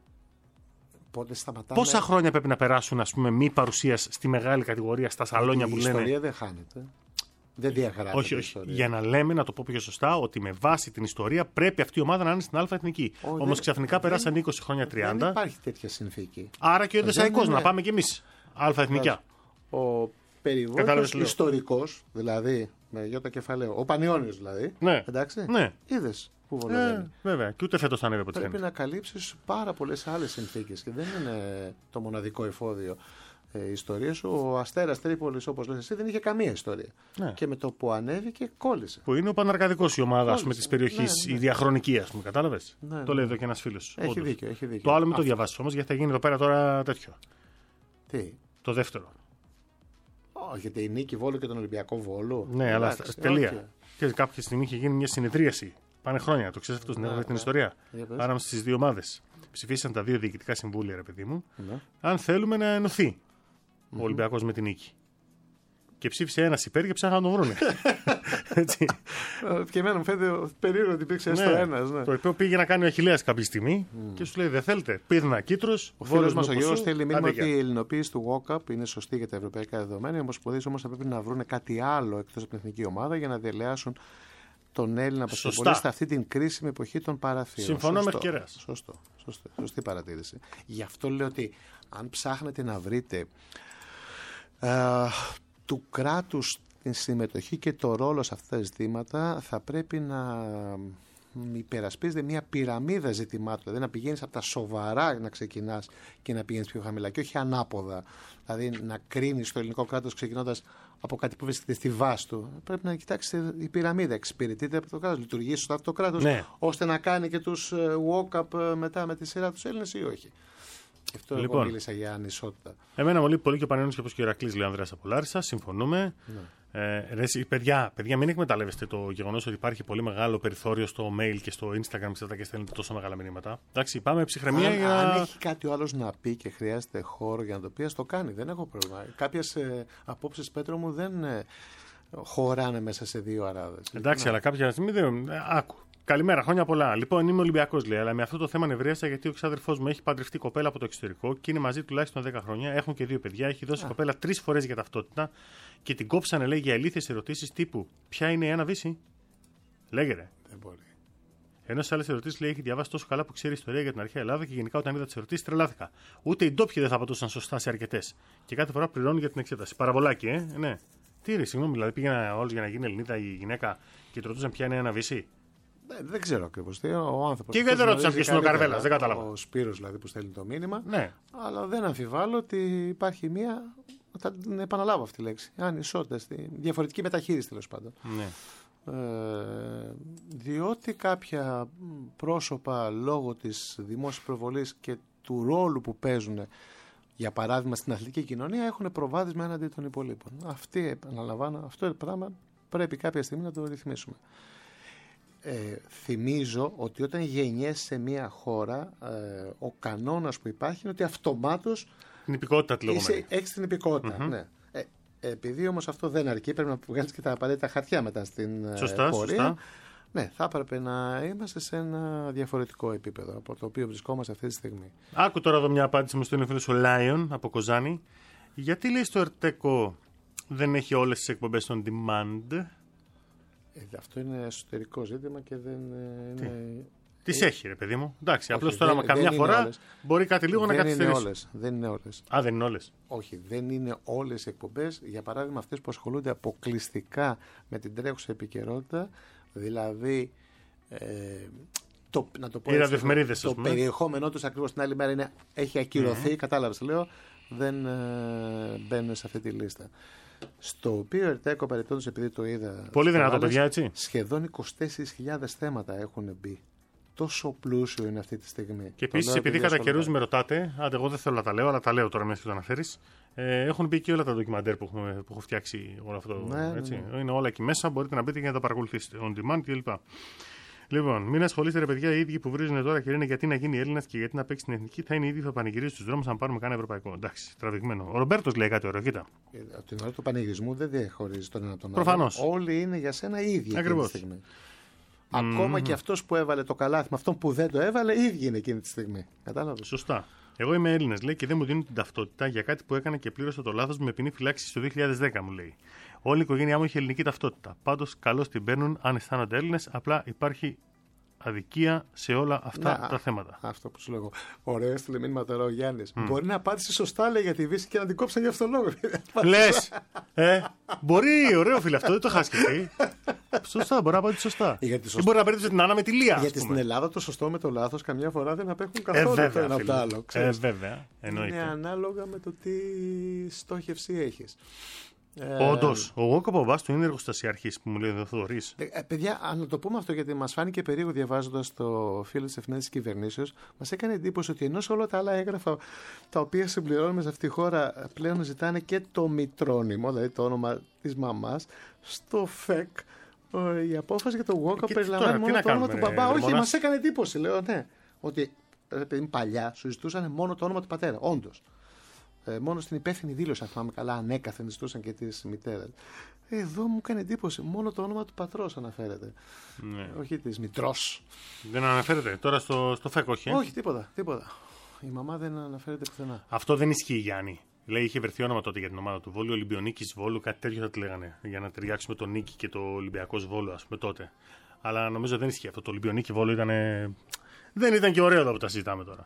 Πότε σταματάμε. Πόσα χρόνια πρέπει να περάσουν, ας πούμε, μη παρουσίας στη μεγάλη κατηγορία, στα σαλόνια η που ιστορία λένε. δεν χάνεται. Δεν διαγράφεται. Όχι, η όχι. ιστορία. Για να λέμε, να το πω πιο σωστά, ότι με βάση την ιστορία πρέπει αυτή η ομάδα να είναι στην Α' Εθνική. Όχι, Όμως δεν- ξαφνικά δεν- περάσαν είκοσι χρόνια, τριάντα. Δεν υπάρχει τέτοια συνθήκη. Άρα και ο Δεσσαϊκός είναι- να πάμε κι εμείς. Α' Εθνικά. Ο Κατάλαβες περιβόητος τι λέω. ιστορικός, δηλαδή, με γιώτα κεφαλαίο, ο Πανιώνιος δηλαδή. Ναι. Εντάξει. Ναι. Είδες που Ε, βολεύει. βέβαια. Και ούτε φέτος θα ανέβει από τη Πρέπει Θέμη. να καλύψεις πάρα πολλές άλλες συνθήκες και δεν είναι το μοναδικό εφόδιο ε, ιστορία σου. Ο Αστέρας Τρίπολης, όπως λες εσύ, δεν είχε καμία ιστορία. Ναι. Και με το που ανέβηκε, κόλλησε. Που είναι ο Παναρκαδικός η ομάδα, ας πούμε, Κόλλησε. της περιοχής, Ναι, ναι. η διαχρονική, ας πούμε. Κατάλαβες. Ναι, Το ναι. λέει εδώ και ένας φίλος. Έχει Όντως. δίκιο, έχει δίκιο. Το άλλο μην το Αυτό. διαβάσεις όμως, γιατί θα γίνει εδώ πέρα τώρα τέτοιο. Τι. Το δεύτερο. Ω, γιατί η νίκη Βόλου και τον Ολυμπιακό Βόλου. Ναι, αλλά Εντάξει, τελεία. όχι. Και κάποια στιγμή είχε γίνει μια συνεδρίαση. Πάνε χρόνια, το ξέρει αυτό, στην Ναι, την ναι. ιστορία. Για πες. Ανάμεσα στι δύο ομάδες. Ψηφίσαν τα δύο διοικητικά συμβούλια, ρε παιδί μου, Ναι. αν θέλουμε να ενωθεί ο Ολυμπιακός με την νίκη. Και ψήφισε ένας υπέρ και ψάχναν να τον βρούνε. Έτσι. Ε, Και εμένα μου φαίνεται περίεργο ότι υπήρξε έστω ένας. Ναι. Το οποίο πήγε να κάνει ο Αχιλλέας κάποια στιγμή και σου λέει: δεν θέλετε. Πήρνα Κίτρος. Ο φίλος μας ο Γιώργος Γιώργος θέλει μήνυμα ότι η ελληνοποίηση του walk-up είναι σωστή για τα ευρωπαϊκά δεδομένα. Οι ομοσπονδίες όμως θα πρέπει να βρουν κάτι άλλο εκτός από την εθνική ομάδα για να διελεάσουν τον Έλληνα басκετμπολίστα σε αυτή την κρίσιμη εποχή των παραθύρων. Συμφωνώ Σωστό. με Κεράς. Σωστό. Σωστό. Σωστή παρατήρηση. Γι' αυτό λέω ότι αν ψάχνετε να βρείτε ε, του κράτους την συμμετοχή και το ρόλο σε αυτά τα ζητήματα, θα πρέπει να υπερασπίζεται μια πυραμίδα ζητημάτων. Δηλαδή να πηγαίνεις από τα σοβαρά να ξεκινάς και να πηγαίνεις πιο χαμηλά και όχι ανάποδα. Δηλαδή να κρίνεις το ελληνικό κράτος ξεκινώντας από κάτι που βρίσκεται στη βάση του. Πρέπει να κοιτάξετε η πυραμίδα. Εξυπηρετείται από το κράτος, λειτουργεί σωστά αυτό το κράτος, Ναι. ώστε να κάνει και τους ε, walk-up ε, μετά με τη σειρά τους Έλληνες ή όχι. Γι' αυτό Λοιπόν. εγώ μίλησα για ανισότητα. Εμένα μου λείπει πολύ και ο Πανιώνης και όπως και ο Ηρακλής, λέει ο Ανδρέας από Λάρισα. Συμφωνούμε. Ναι. Ε, ρε, εσύ, παιδιά, παιδιά, μην εκμεταλλεύεστε το γεγονός ότι υπάρχει πολύ μεγάλο περιθώριο στο mail και στο Instagram ξέρετε, και στέλνετε τόσο μεγάλα μηνύματα. Εντάξει, πάμε ψυχραιμία Αν, για. αν έχει κάτι ο άλλος να πει και χρειάζεται χώρο για να το πει, ας το κάνει. Δεν έχω πρόβλημα. Κάποιες ε, απόψεις, Πέτρο μου, δεν ε, χωράνε μέσα σε δύο αράδες. Εντάξει, αλλά κάποια στιγμή δεν. Ε, άκου. Καλημέρα, χρόνια πολλά. Λοιπόν, είμαι Ολυμπιακός, λέει, αλλά με αυτό το θέμα νευρίασα γιατί ο ξάδερφός μου έχει παντρευτεί κοπέλα από το εξωτερικό και είναι μαζί τουλάχιστον δέκα χρόνια. Έχουν και δύο παιδιά. Έχει δώσει κοπέλα τρεις φορές για ταυτότητα και την κόψανε, λέει, για ηλίθιες ερωτήσεις τύπου ποια είναι η Άννα Βύση. Λέγε ρε. Δεν μπορεί. Ενώ σε άλλες ερωτήσεις λέει έχει διαβάσει τόσο καλά που ξέρει ιστορία για την αρχαία Ελλάδα και γενικά όταν είδα τις ερωτήσεις τρελάθηκα. Ούτε οι ντόπιοι δεν θα απαντούσαν σωστά σε αρκετές. Και κάθε φορά πληρώνουν για την εξέταση. Παραβολάκι, ε, ναι. Τι ρε, συγγνώμη, δηλαδή πήγαινα όλους για να γίνει Ελληνίδα η γυναίκα και ρωτούσαν ποια είναι ένα βυσί. Δεν ξέρω ακριβώς τι. Ο άνθρωπος. Και δεν ρώτησαν ποιος είναι ο Καρβέλας, δεν κατάλαβα. Ο Σπύρος δηλαδή που στέλνει το μήνυμα. Ναι. Αλλά δεν αμφιβάλλω ότι υπάρχει μία. Θα την επαναλάβω αυτή τη λέξη. Ανισότητα, διαφορετική μεταχείριση τέλος πάντων. Ναι. Ε, διότι κάποια πρόσωπα λόγω της δημόσιας προβολής και του ρόλου που παίζουν, για παράδειγμα στην αθλητική κοινωνία, έχουν προβάδισμα έναντι των υπολείπων. Αυτή, επαναλαμβάνω, αυτό το πράγμα πρέπει κάποια στιγμή να το ρυθμίσουμε. Ε, θυμίζω ότι όταν γεννιέσαι σε μια χώρα, ε, ο κανόνας που υπάρχει είναι ότι αυτομάτως την υπηκότητα τη λεγόμενη. Έχεις την υπηκότητα. Mm-hmm. Ναι. Ε, επειδή όμως αυτό δεν αρκεί, πρέπει να βγάλεις και τα απαραίτητα χαρτιά μετά στην σωστά, πορεία. Σωστά. Ναι, θα έπρεπε να είμαστε σε ένα διαφορετικό επίπεδο από το οποίο βρισκόμαστε αυτή τη στιγμή. Άκου τώρα εδώ μια απάντηση μου στον φίλο ο Λάιον από Κοζάνη. Γιατί λέει στο Ερτέκο δεν έχει όλες τις εκπομπές on demand? Ε, αυτό είναι εσωτερικό ζήτημα και δεν είναι. Τι έχει, ρε παιδί μου. Εντάξει, απλώς τώρα δεν, καμιά φορά μπορεί κάτι λίγο δεν να καθυστερήσει. Είναι όλες, δεν είναι όλες. Α, δεν είναι όλες. Όχι, δεν είναι όλες οι εκπομπές. Για παράδειγμα, αυτές που ασχολούνται αποκλειστικά με την τρέχουσα επικαιρότητα, δηλαδή. Ε, το, να το πω έτσι, το, το περιεχόμενό τους ακριβώς την άλλη μέρα είναι, έχει ακυρωθεί, mm-hmm. κατάλαβες, λέω, δεν ε, μπαίνουν σε αυτή τη λίστα. Στο οποίο Ερτέκο, παρεπτόντως, επειδή το είδα. Πολύ δυνατό, παιδιά, έτσι. Σχεδόν είκοσι τέσσερις χιλιάδες θέματα έχουν μπει. Τόσο πλούσιο είναι αυτή τη στιγμή. Και επίσης, επειδή κατά καιρούς με ρωτάτε, άντε, εγώ δεν θέλω να τα λέω, αλλά τα λέω τώρα μέσα και το αναφέρεις. Ε, έχουν μπει και όλα τα ντοκιμαντέρ που, που έχω φτιάξει όλο αυτό. Ναι, έτσι. Ναι, ναι. Είναι όλα εκεί μέσα, μπορείτε να μπείτε και να τα παρακολουθήσετε. On demand κλπ. Λοιπόν, μην ασχολείστε, ρε παιδιά, οι ίδιοι που βρίζουν τώρα και λένε γιατί να γίνει Έλληνας και γιατί να παίξει την εθνική, θα είναι οι ίδιοι που θα πανηγυρίζουν στους δρόμους αν πάρουμε κανένα ευρωπαϊκό. Εντάξει, τραβηγμένο. Ο Ρομπέρτος λέει κάτι ωραίο, κοίτα. Από την ώρα του πανηγυρισμού δεν διαχωρίζει τον ένα τον άλλο. Προφανώς. Όλοι είναι για σένα ίδιοι. Ακριβώς. Αυτή τη στιγμή. Mm-hmm. Ακόμα και αυτός που έβαλε το καλάθι με αυτόν που δεν το έβαλε, ίδιοι είναι εκείνη τη στιγμή. Κατάλαβες. Σωστά. Εγώ είμαι Έλληνας, λέει, και δεν μου δίνουν την ταυτότητα για κάτι που έκανα και πλήρωσα το λάθος με ποινή φυλάξη το δύο χιλιάδες δέκα, μου λέει. Όλη η οικογένειά μου είχε ελληνική ταυτότητα. Πάντως, καλώς την παίρνουν αν αισθάνονται Έλληνες, απλά υπάρχει αδικία σε όλα αυτά να, τα θέματα. Αυτό που σου λέγω. Ωραίο, έστειλε μήνυμα τώρα ο Γιάννης. Mm. Μπορεί να απάντησε σωστά, λέει, για τη Βύση και να την κόψαν για αυτόν τον λόγο. Λες! Ε, μπορεί, ωραίο φίλε, αυτό δεν το είχα σκεφτεί. Σωστά, μπορεί να απαντήσει σωστά. Γιατί σωστά. Μπορεί να παίρνει την Άννα με τη Λία. Γιατί στην Ελλάδα το σωστό με το λάθος καμιά φορά δεν απέχουν καθόλου ε, το ένα από το άλλο. Ε, βέβαια. Εννοείται. Είναι ανάλογα με το τι στόχευση έχεις. Όντως, ο Γόκο Ποβάς του είναι εργοστασιάρχης που μου λέει εδώ Θοδωρής. Ε, παιδιά, να το πούμε αυτό γιατί μας φάνηκε περίεργο διαβάζοντας το φύλλο της εφημερίδας της κυβερνήσεως. Μας έκανε εντύπωση ότι ενώ σε όλα τα άλλα έγγραφα τα οποία συμπληρώνουμε σε αυτή τη χώρα πλέον ζητάνε και το μητρόνυμο, δηλαδή το όνομα της μαμάς, στο ΦΕΚ η απόφαση για το Γόκο περιλαμβάνει μόνο το όνομα του μπαμπά. Όχι, μας έκανε εντύπωση, λέω, ναι. Ότι επειδή παλιά σου ζητούσαν μόνο το όνομα του πατέρα, όντως. Ε, μόνο στην υπεύθυνη δήλωση, αν θυμάμαι καλά, ανέκαθεν ζητούσαν και τη μητέρα. Εδώ μου έκανε εντύπωση. Μόνο το όνομα του πατρός αναφέρεται. Ναι. Όχι τη μητρός. Δεν αναφέρεται. Τώρα στο, στο ΦΕΚ, όχι. Ε? Όχι, τίποτα, τίποτα. Η μαμά δεν αναφέρεται πουθενά. Αυτό δεν ισχύει, Γιάννη. Λέει, είχε βρεθεί όνομα τότε για την ομάδα του Βόλου, Ολυμπιονίκης Βόλου, κάτι τέτοιο θα τη λέγανε. Για να ταιριάξουμε τον Νίκη και το Ολυμπιακός Βόλου, ας πούμε τότε. Αλλά νομίζω δεν ισχύει αυτό. Το Ολυμπιονίκη Βόλου ήταν. Δεν ήταν και ωραίο εδώ που τα συζητάμε τώρα.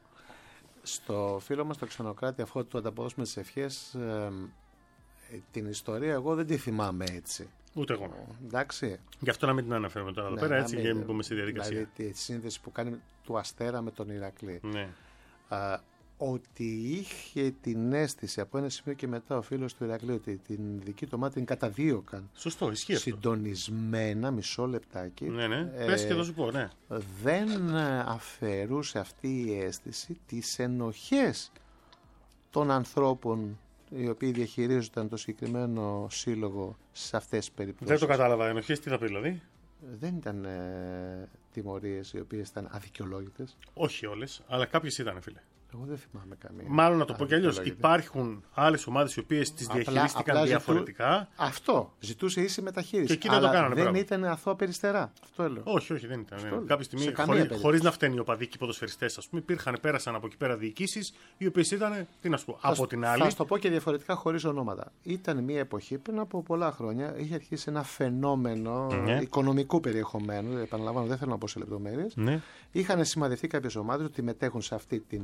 Στο φίλο μας το Ξενοκράτη, αφού του ανταποδώσουμε τις ευχές, ε, ε, την ιστορία εγώ δεν τη θυμάμαι έτσι. Ούτε εγώ. Εντάξει. Γι' αυτό να μην την αναφέρουμε τώρα εδώ ναι, πέρα, έτσι, για να μπούμε στη διαδικασία. Δηλαδή τη σύνδεση που κάνει του Αστέρα με τον Ηρακλή. Ναι. Α, ότι είχε την αίσθηση από ένα σημείο και μετά ο φίλος του Ηρακλή ότι την δική του ομάδα την καταδίωκαν. Σωστό, ισχύει αυτό. Συντονισμένα, μισό λεπτάκι. Ναι, ναι. Ε, Πες και θα σου πω, ναι. Δεν αφαιρούσε αυτή η αίσθηση τις ενοχές των ανθρώπων οι οποίοι διαχειρίζονταν το συγκεκριμένο σύλλογο σε αυτές τις περιπτώσεις. Δεν το κατάλαβα. Ενοχές τι θα πει δηλαδή. Δεν ήταν ε, τιμωρίες οι οποίες ήταν αδικαιολόγητες. Όχι όλες, αλλά κάποιες ήταν, φίλε. Εγώ δεν θυμάμαι καμία. Μάλλον να το πω κι αλλιώς. Υπάρχουν άλλες ομάδες οι οποίες τις διαχειρίστηκαν απλά, απλά διαφορετικά. Ζητού... Αυτό. Ζητούσε ίση μεταχείριση. Και εκεί δεν το κάνανε. Δεν πράγμα. Ήταν αθώα περιστερά. Αυτό έλεγα. Όχι, όχι, δεν ήταν. Ναι. Κάποια στιγμή, χωρί, χωρίς να φταίνει οι οπαδοί και οι ποδοσφαιριστές, ας πούμε, υπήρχαν, πέρασαν από εκεί πέρα διοικήσεις, οι οποίες ήταν, τι να σου πω, θα, από την άλλη. Θα σου το πω και διαφορετικά χωρίς ονόματα. Ήταν μια εποχή πριν από πολλά χρόνια, είχε αρχίσει ένα φαινόμενο ναι. οικονομικού περιεχομένου. Επαναλαμβάνω, δεν θέλω να πω σε λεπτομέρειες. Ναι. Είχαν σημαδευτεί κάποιες ομάδες ότι μετέχουν σε αυτή την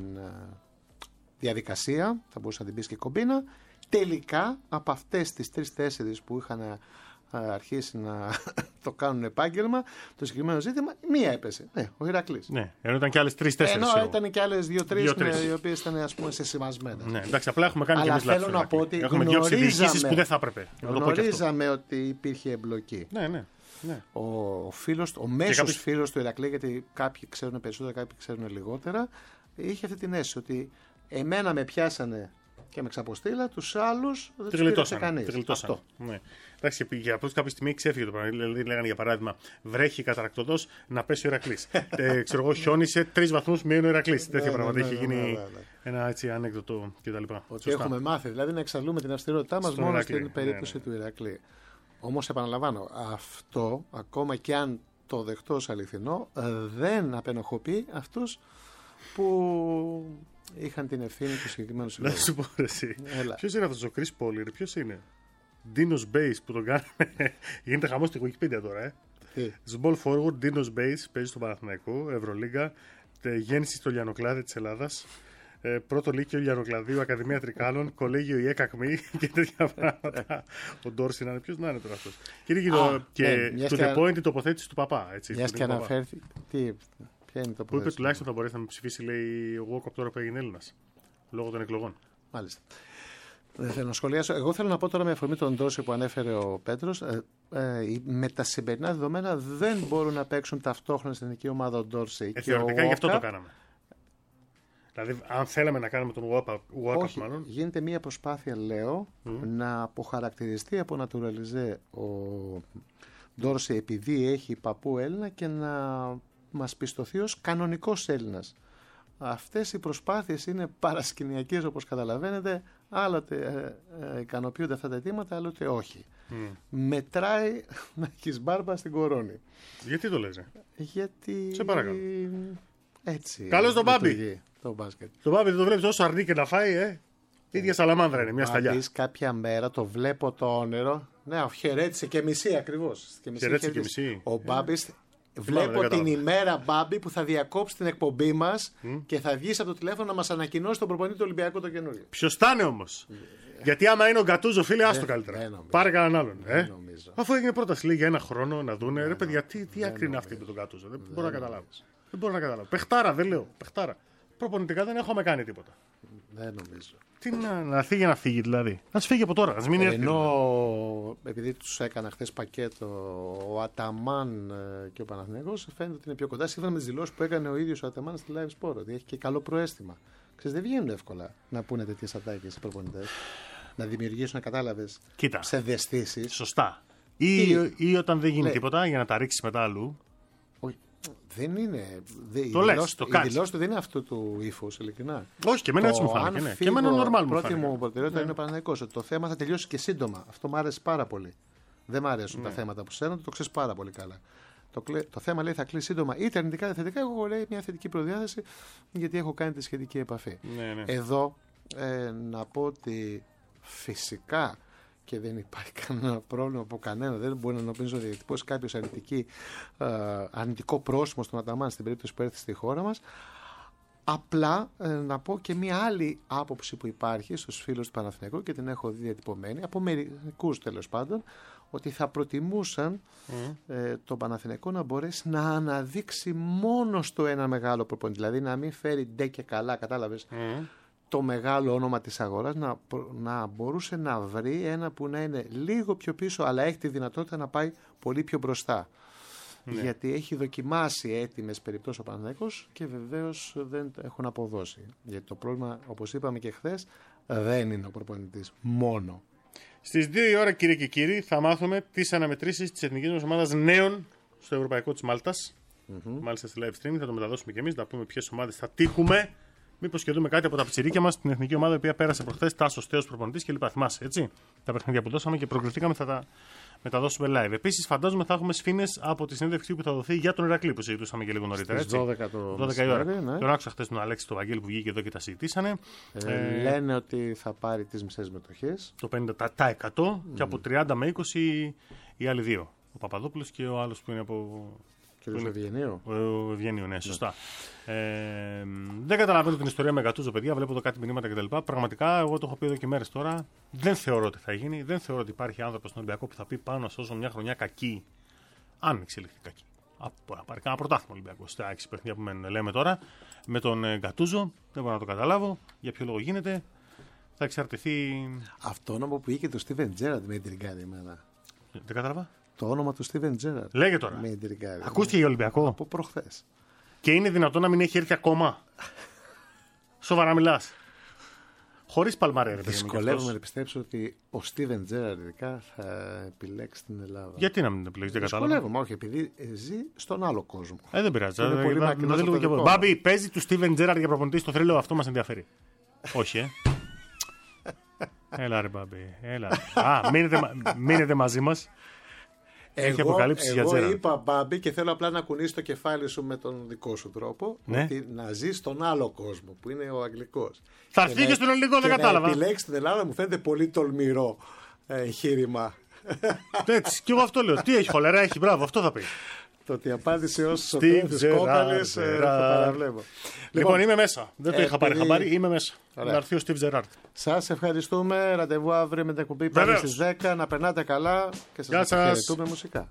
διαδικασία, θα μπορούσα να την πεις και κομπίνα. Τελικά, από αυτές τις τρεις-τέσσερις που είχαν αρχίσει να το κάνουν επάγγελμα, το συγκεκριμένο ζήτημα, μία έπεσε. Ναι, ο Ηρακλής. Ναι, ενώ ήταν και άλλες τρεις-τέσσερις. Ενώ ήταν και άλλες δύο-τρεις, οι οποίες ήταν ας πούμε σεσημασμένες. Ναι, εντάξει, απλά έχουμε κάνει αλλά και εμείς θέλω να πω ότι έχουμε διώξει διοικήσεις που δεν θα έπρεπε. Γνωρίζαμε ότι υπήρχε εμπλοκή. Ναι, ναι. Ναι. Ο, ο, φίλος, ο μέσος κάποιος... φίλος του Ηρακλή, γιατί κάποιοι ξέρουν περισσότερα, κάποιοι ξέρουν λιγότερα, είχε αυτή την αίσθηση ότι εμένα με πιάσανε και με ξαποστήλα, τους άλλους δεν τους πήρε κανείς. Αυτό. Ναι. Εντάξει, για απλώς κάποια στιγμή ξέφυγε το πράγμα. Δηλαδή, λέγανε για παράδειγμα, βρέχει καταρακτοδός να πέσει ο Ηρακλής. ε, ξέρω εγώ, χιόνισε τρεις βαθμούς μείον ο Ηρακλής. Τέτοια πράγματα είχε γίνει ένα έτσι ανέκδοτο κτλ. Ότι έχουμε μάθει δηλαδή να εξαλούμε την αυστηρότητά μας μόνο στην περίπτωση του Ηρακλή. Όμως επαναλαμβάνω, αυτό ακόμα και αν το δεχτώ ως αληθινό, δεν απενοχοποιεί αυτούς που είχαν την ευθύνη του συγκεκριμένου συλλόγου. Να σου πω εσύ. Ποιος είναι αυτός ο Chris Poller, ποιος είναι? Dinos Base που τον κάνανε. Γίνεται χαμός στη Wikipedia τώρα, ε. Small forward, Dinos Base, παίζει στο Παναθηναϊκό, Ευρωλίγκα, γέννηση στο Λιανοκλάδι της Ελλάδας. Ε, πρώτο Λύκειο Λιανοκλαδίου, Ακαδημία Τρικάλων, κολέγιο η ΕΚΑΚΜΗ και τέτοια πράγματα. Ο Ντόρση να είναι, ποιος να είναι τώρα αυτός. Κύριε Γιδο, και to the point η τοποθέτηση του παπά. Μια και αναφέρθηκε. Τι, ποια είναι η τοποθέτηση? Που είπε τουλάχιστον θα μπορέσει να με ψηφίσει, λέει, ο Γουόκ από τώρα που έγινε Έλληνας. Λόγω των εκλογών. Μάλιστα. Δεν θέλω να σχολιάσω. Εγώ θέλω να πω τώρα με αφορμή τον Ντόρση που ανέφερε ο Πέτρος. Ε, ε, με τα σημερινά δεδομένα δεν μπορούν να παίξουν ταυτόχρονα στην εθνική ομάδα ο Ντόρση. Ε, θεωρητικά γι' αυτό το κάναμε. Δηλαδή, αν θέλαμε να κάνουμε τον Walkup, μάλλον. Γίνεται μια προσπάθεια, λέω, mm. να αποχαρακτηριστεί από naturalize ο Ντόρση επειδή έχει παππού Έλληνα και να μας πιστωθεί ως κανονικός Έλληνας. Αυτές οι προσπάθειες είναι παρασκηνιακές, όπως καταλαβαίνετε. Άλλοτε ε, ε, ικανοποιούνται αυτά τα αιτήματα, άλλοτε όχι. Mm. Μετράει να έχεις μπάρμπα στην κορώνη. Γιατί το λες? Γιατί. Σε παρακαλώ. Έτσι. Καλώς τον Μπάμπη. Το μπάσκετ. Το Μπάμπη δεν το βλέπεις όσο αρνεί και να φάει, ε. Η ίδια σαλαμάνδρα είναι, μια σταλιά. Αν κάποια μέρα το βλέπω το όνειρο. Ναι, χαιρέτησε και μισή ακριβώς. Χαιρέτησε και μισή. Ο Μπάμπης. Βλέπω την ημέρα, Μπάμπη, που θα διακόψει την εκπομπή μας mm. και θα βγεις από το τηλέφωνο να μας ανακοινώσει τον προπονητή του Ολυμπιακού το καινούριο. Ποιος θα είναι όμως? Yeah. Γιατί άμα είναι ο Γκατούζο, φίλε, άστο καλύτερα. Πάρε κανέναν άλλον. Ε? Αφού έγινε πρόταση λέει, για ένα χρόνο να δούνε, ρε παιδιά, τι, τι άκρη είναι αυτή με τον Γκατούζο. Δεν, δεν μπορώ να καταλάβω. Δεν μπορώ να καταλάβω. Πεχτάρα, δεν λέω. Πεχτάρα. Προπονητικά δεν έχουμε κάνει τίποτα. Δεν νομίζω. Τι να, να φύγει να φύγει δηλαδή. Να φύγει από τώρα. Ας μην έρθει. Ενώ επειδή τους έκανα χθες πακέτο ο Αταμάν και ο Παναθηναϊκός, φαίνεται ότι είναι πιο κοντά σύμφωνα με τις δηλώσεις που έκανε ο ίδιος ο Αταμάν στη Live Sport. Ότι έχει και καλό προαίσθημα. Ξέρεις, δεν βγαίνουν εύκολα να πούνε τέτοιες ατάκες οι προπονητές. Να δημιουργήσουν, κατάλαβες, ψευδαισθήσεις. Σωστά. Ή, ή, ή όταν δεν γίνει Λέ. τίποτα για να τα ρίξει μετά αλλού. Δεν είναι. Δε, το η λες, το η δηλώση του δεν είναι αυτό του ύφους, ειλικρινά. Όχι, και εμένα έτσι μου φάνηκε. Ναι. Και εμένα normal μου πρώτη μου προτεραιότητα ναι. είναι ο Παναθηναϊκός. Το θέμα θα τελειώσει και σύντομα. Αυτό μου άρεσε πάρα πολύ. Δεν μου αρέσουν ναι. τα θέματα που σέρνονται, το ξέρεις πάρα πολύ καλά. Το, το θέμα λέει θα κλείσει σύντομα είτε αρνητικά είτε θετικά. Εγώ λέει μια θετική προδιάθεση γιατί έχω κάνει τη σχετική επαφή. Ναι, ναι. Εδώ ε, να πω ότι φυσικά. Και δεν υπάρχει κανένα πρόβλημα από κανένα. Δεν μπορεί να νομίζω ότι διατυπώσει κάποιο ε, αρνητικό πρόσημο στον Αταμάν στην περίπτωση που έρθει στη χώρα μας. Απλά ε, να πω και μία άλλη άποψη που υπάρχει στους φίλους του Παναθηναϊκού και την έχω δει διατυπωμένη από μερικούς τέλος πάντων, ότι θα προτιμούσαν mm. ε, τον Παναθηναϊκό να μπορέσει να αναδείξει μόνο στο ένα μεγάλο προπονητή. Δηλαδή να μην φέρει ντε και καλά, κατάλαβες. Mm. Το μεγάλο όνομα της αγοράς να, να μπορούσε να βρει ένα που να είναι λίγο πιο πίσω αλλά έχει τη δυνατότητα να πάει πολύ πιο μπροστά. Ναι. Γιατί έχει δοκιμάσει έτοιμες περιπτώσεις ο Παναθηναϊκός και βεβαίως δεν έχουν αποδώσει. Γιατί το πρόβλημα, όπως είπαμε και χθες, δεν είναι ο προπονητής μόνο. Στις δύο η ώρα, κύριε και κύριοι, θα μάθουμε τις αναμετρήσεις της εθνικής μας ομάδας νέων στο Ευρωπαϊκό της Μάλτας. Mm-hmm. Μάλιστα στη live stream θα το μεταδώσουμε και εμείς, να πούμε ποιες ομάδες θα τύχουμε Μήπως και δούμε κάτι από τα πιτσιρίκια μας στην εθνική ομάδα, η οποία πέρασε προχθές, Τάσος Θέος προπονητής κλπ. Θυμάσαι, έτσι. Τα παιχνίδια που δώσαμε και προκριθήκαμε θα τα μεταδώσουμε live. Επίσης, φαντάζομαι θα έχουμε σφήνες από τη συνέντευξη που θα δοθεί για τον Ηρακλή που συζητούσαμε και λίγο νωρίτερα. Στις δώδεκα το δώδεκα η ώρα. Ναι. Τον άκουσα χθες τον Αλέξη τον Βαγγέλη που βγήκε εδώ και τα συζητήσανε. Ε, ε, λένε ότι θα πάρει τις μισές μετοχές. Το πενήντα τοις εκατό mm. και από τριάντα με είκοσι οι άλλοι δύο. Ο Παπαδόπουλος και ο άλλος που είναι από. Κύριος Ευγενίου. Ο Ευγενίου, ναι, σωστά. Ναι. Ε, δεν καταλαβαίνω την ιστορία με Γκατούζο, παιδιά. Βλέπω εδώ κάτι μηνύματα κτλ. Πραγματικά, εγώ το έχω πει εδώ και μέρες τώρα. Δεν θεωρώ ότι θα γίνει. Δεν θεωρώ ότι υπάρχει άνθρωπος στον Ολυμπιακό που θα πει πάνω σε όσο μια χρονιά κακή, αν εξελιχθεί κακή. Να πάρει κανένα πρωτάθλημα Ολυμπιακό. Στα έξι παιχνίδια που μένουν, λέμε τώρα. Με τον Γκατούζο, δεν μπορώ να το καταλάβω. Για ποιο λόγο γίνεται. Θα εξαρτηθεί. Αυτό όνομα που είχε το Στίβεν Τζέραντ με εντριγκάρει εμένα. Δεν κατάλαβα. Το όνομα του Στίβεν Τζέραντ. Λέγε τώρα. Ακούστηκε για Ολυμπιακό. Από προχθές. Και είναι δυνατόν να μην έχει έρθει ακόμα. Σοβαρά μιλάς. Χωρίς παλμαρέ. Δυσκολεύομαι να πιστέψω ότι ο Στίβεν Τζέραντ ειδικά θα επιλέξει την Ελλάδα. Γιατί να μην επιλέξει, δεν κατάλαβα. Δυσκολεύομαι, όχι, επειδή ζει στον άλλο κόσμο. Ε, δεν πειράζει. Είναι πολύ μακρινό. Μπάμπη, παίζει του Στίβεν Τζέραντ για προπονητή στο θρύλο, αυτό μας ενδιαφέρει. Όχι, ε. Έλα ρε Μπάμπη, έλα. Α, μείνετε, μείνετε μαζί μας. Έχει αποκαλύψει για Τζέραντ. Εγώ είπα Μπάμπη και θέλω απλά να κουνήσεις το κεφάλι σου με τον δικό σου τρόπο. Ναι. Ότι να ζει στον άλλο κόσμο που είναι ο αγγλικός. Θα έρθει και στον ελληνικό, δεν κατάλαβα. Να επιλέξει την Ελλάδα μου φαίνεται πολύ τολμηρό εγχείρημα. Έτσι, κι εγώ αυτό λέω. Τι έχει, χολερά έχει, μπράβο, αυτό θα πει. Το ότι απάντησε ως σωτήρ της κόκαλης το παραβλέπω. Λοιπόν, είμαι μέσα. Δεν το είχα πάρει χαμπάρι, είμαι μέσα. Να έρθει ο Στίβ Τζεράρντ. Σας ευχαριστούμε. Ραντεβού αύριο με την εκπομπή πάλι στις δέκα. Να περνάτε καλά και σας ευχαριστούμε μουσικά.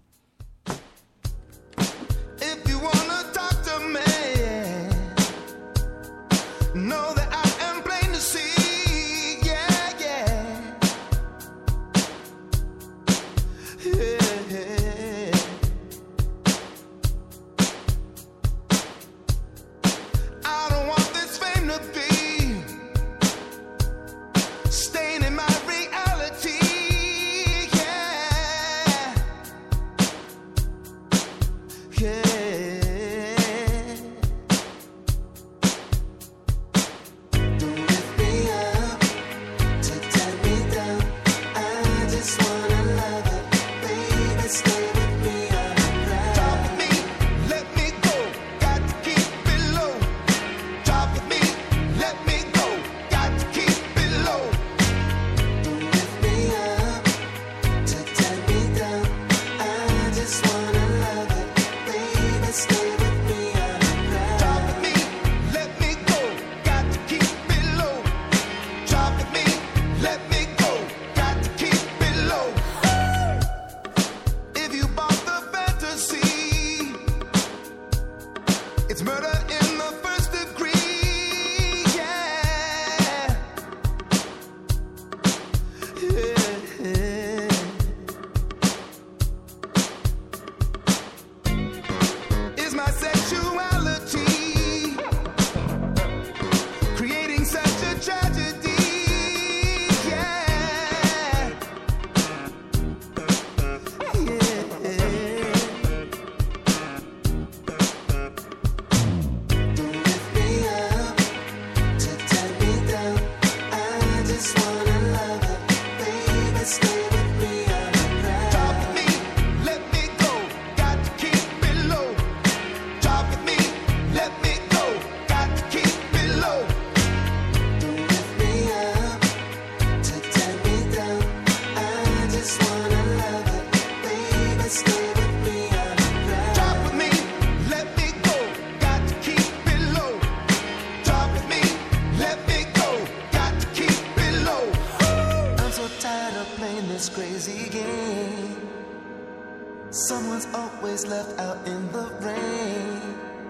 Someone's always left out in the rain.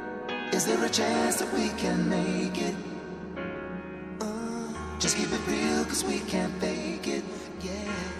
Is there a chance that we can make it? Uh, just keep it real, cause we can't fake it, yeah.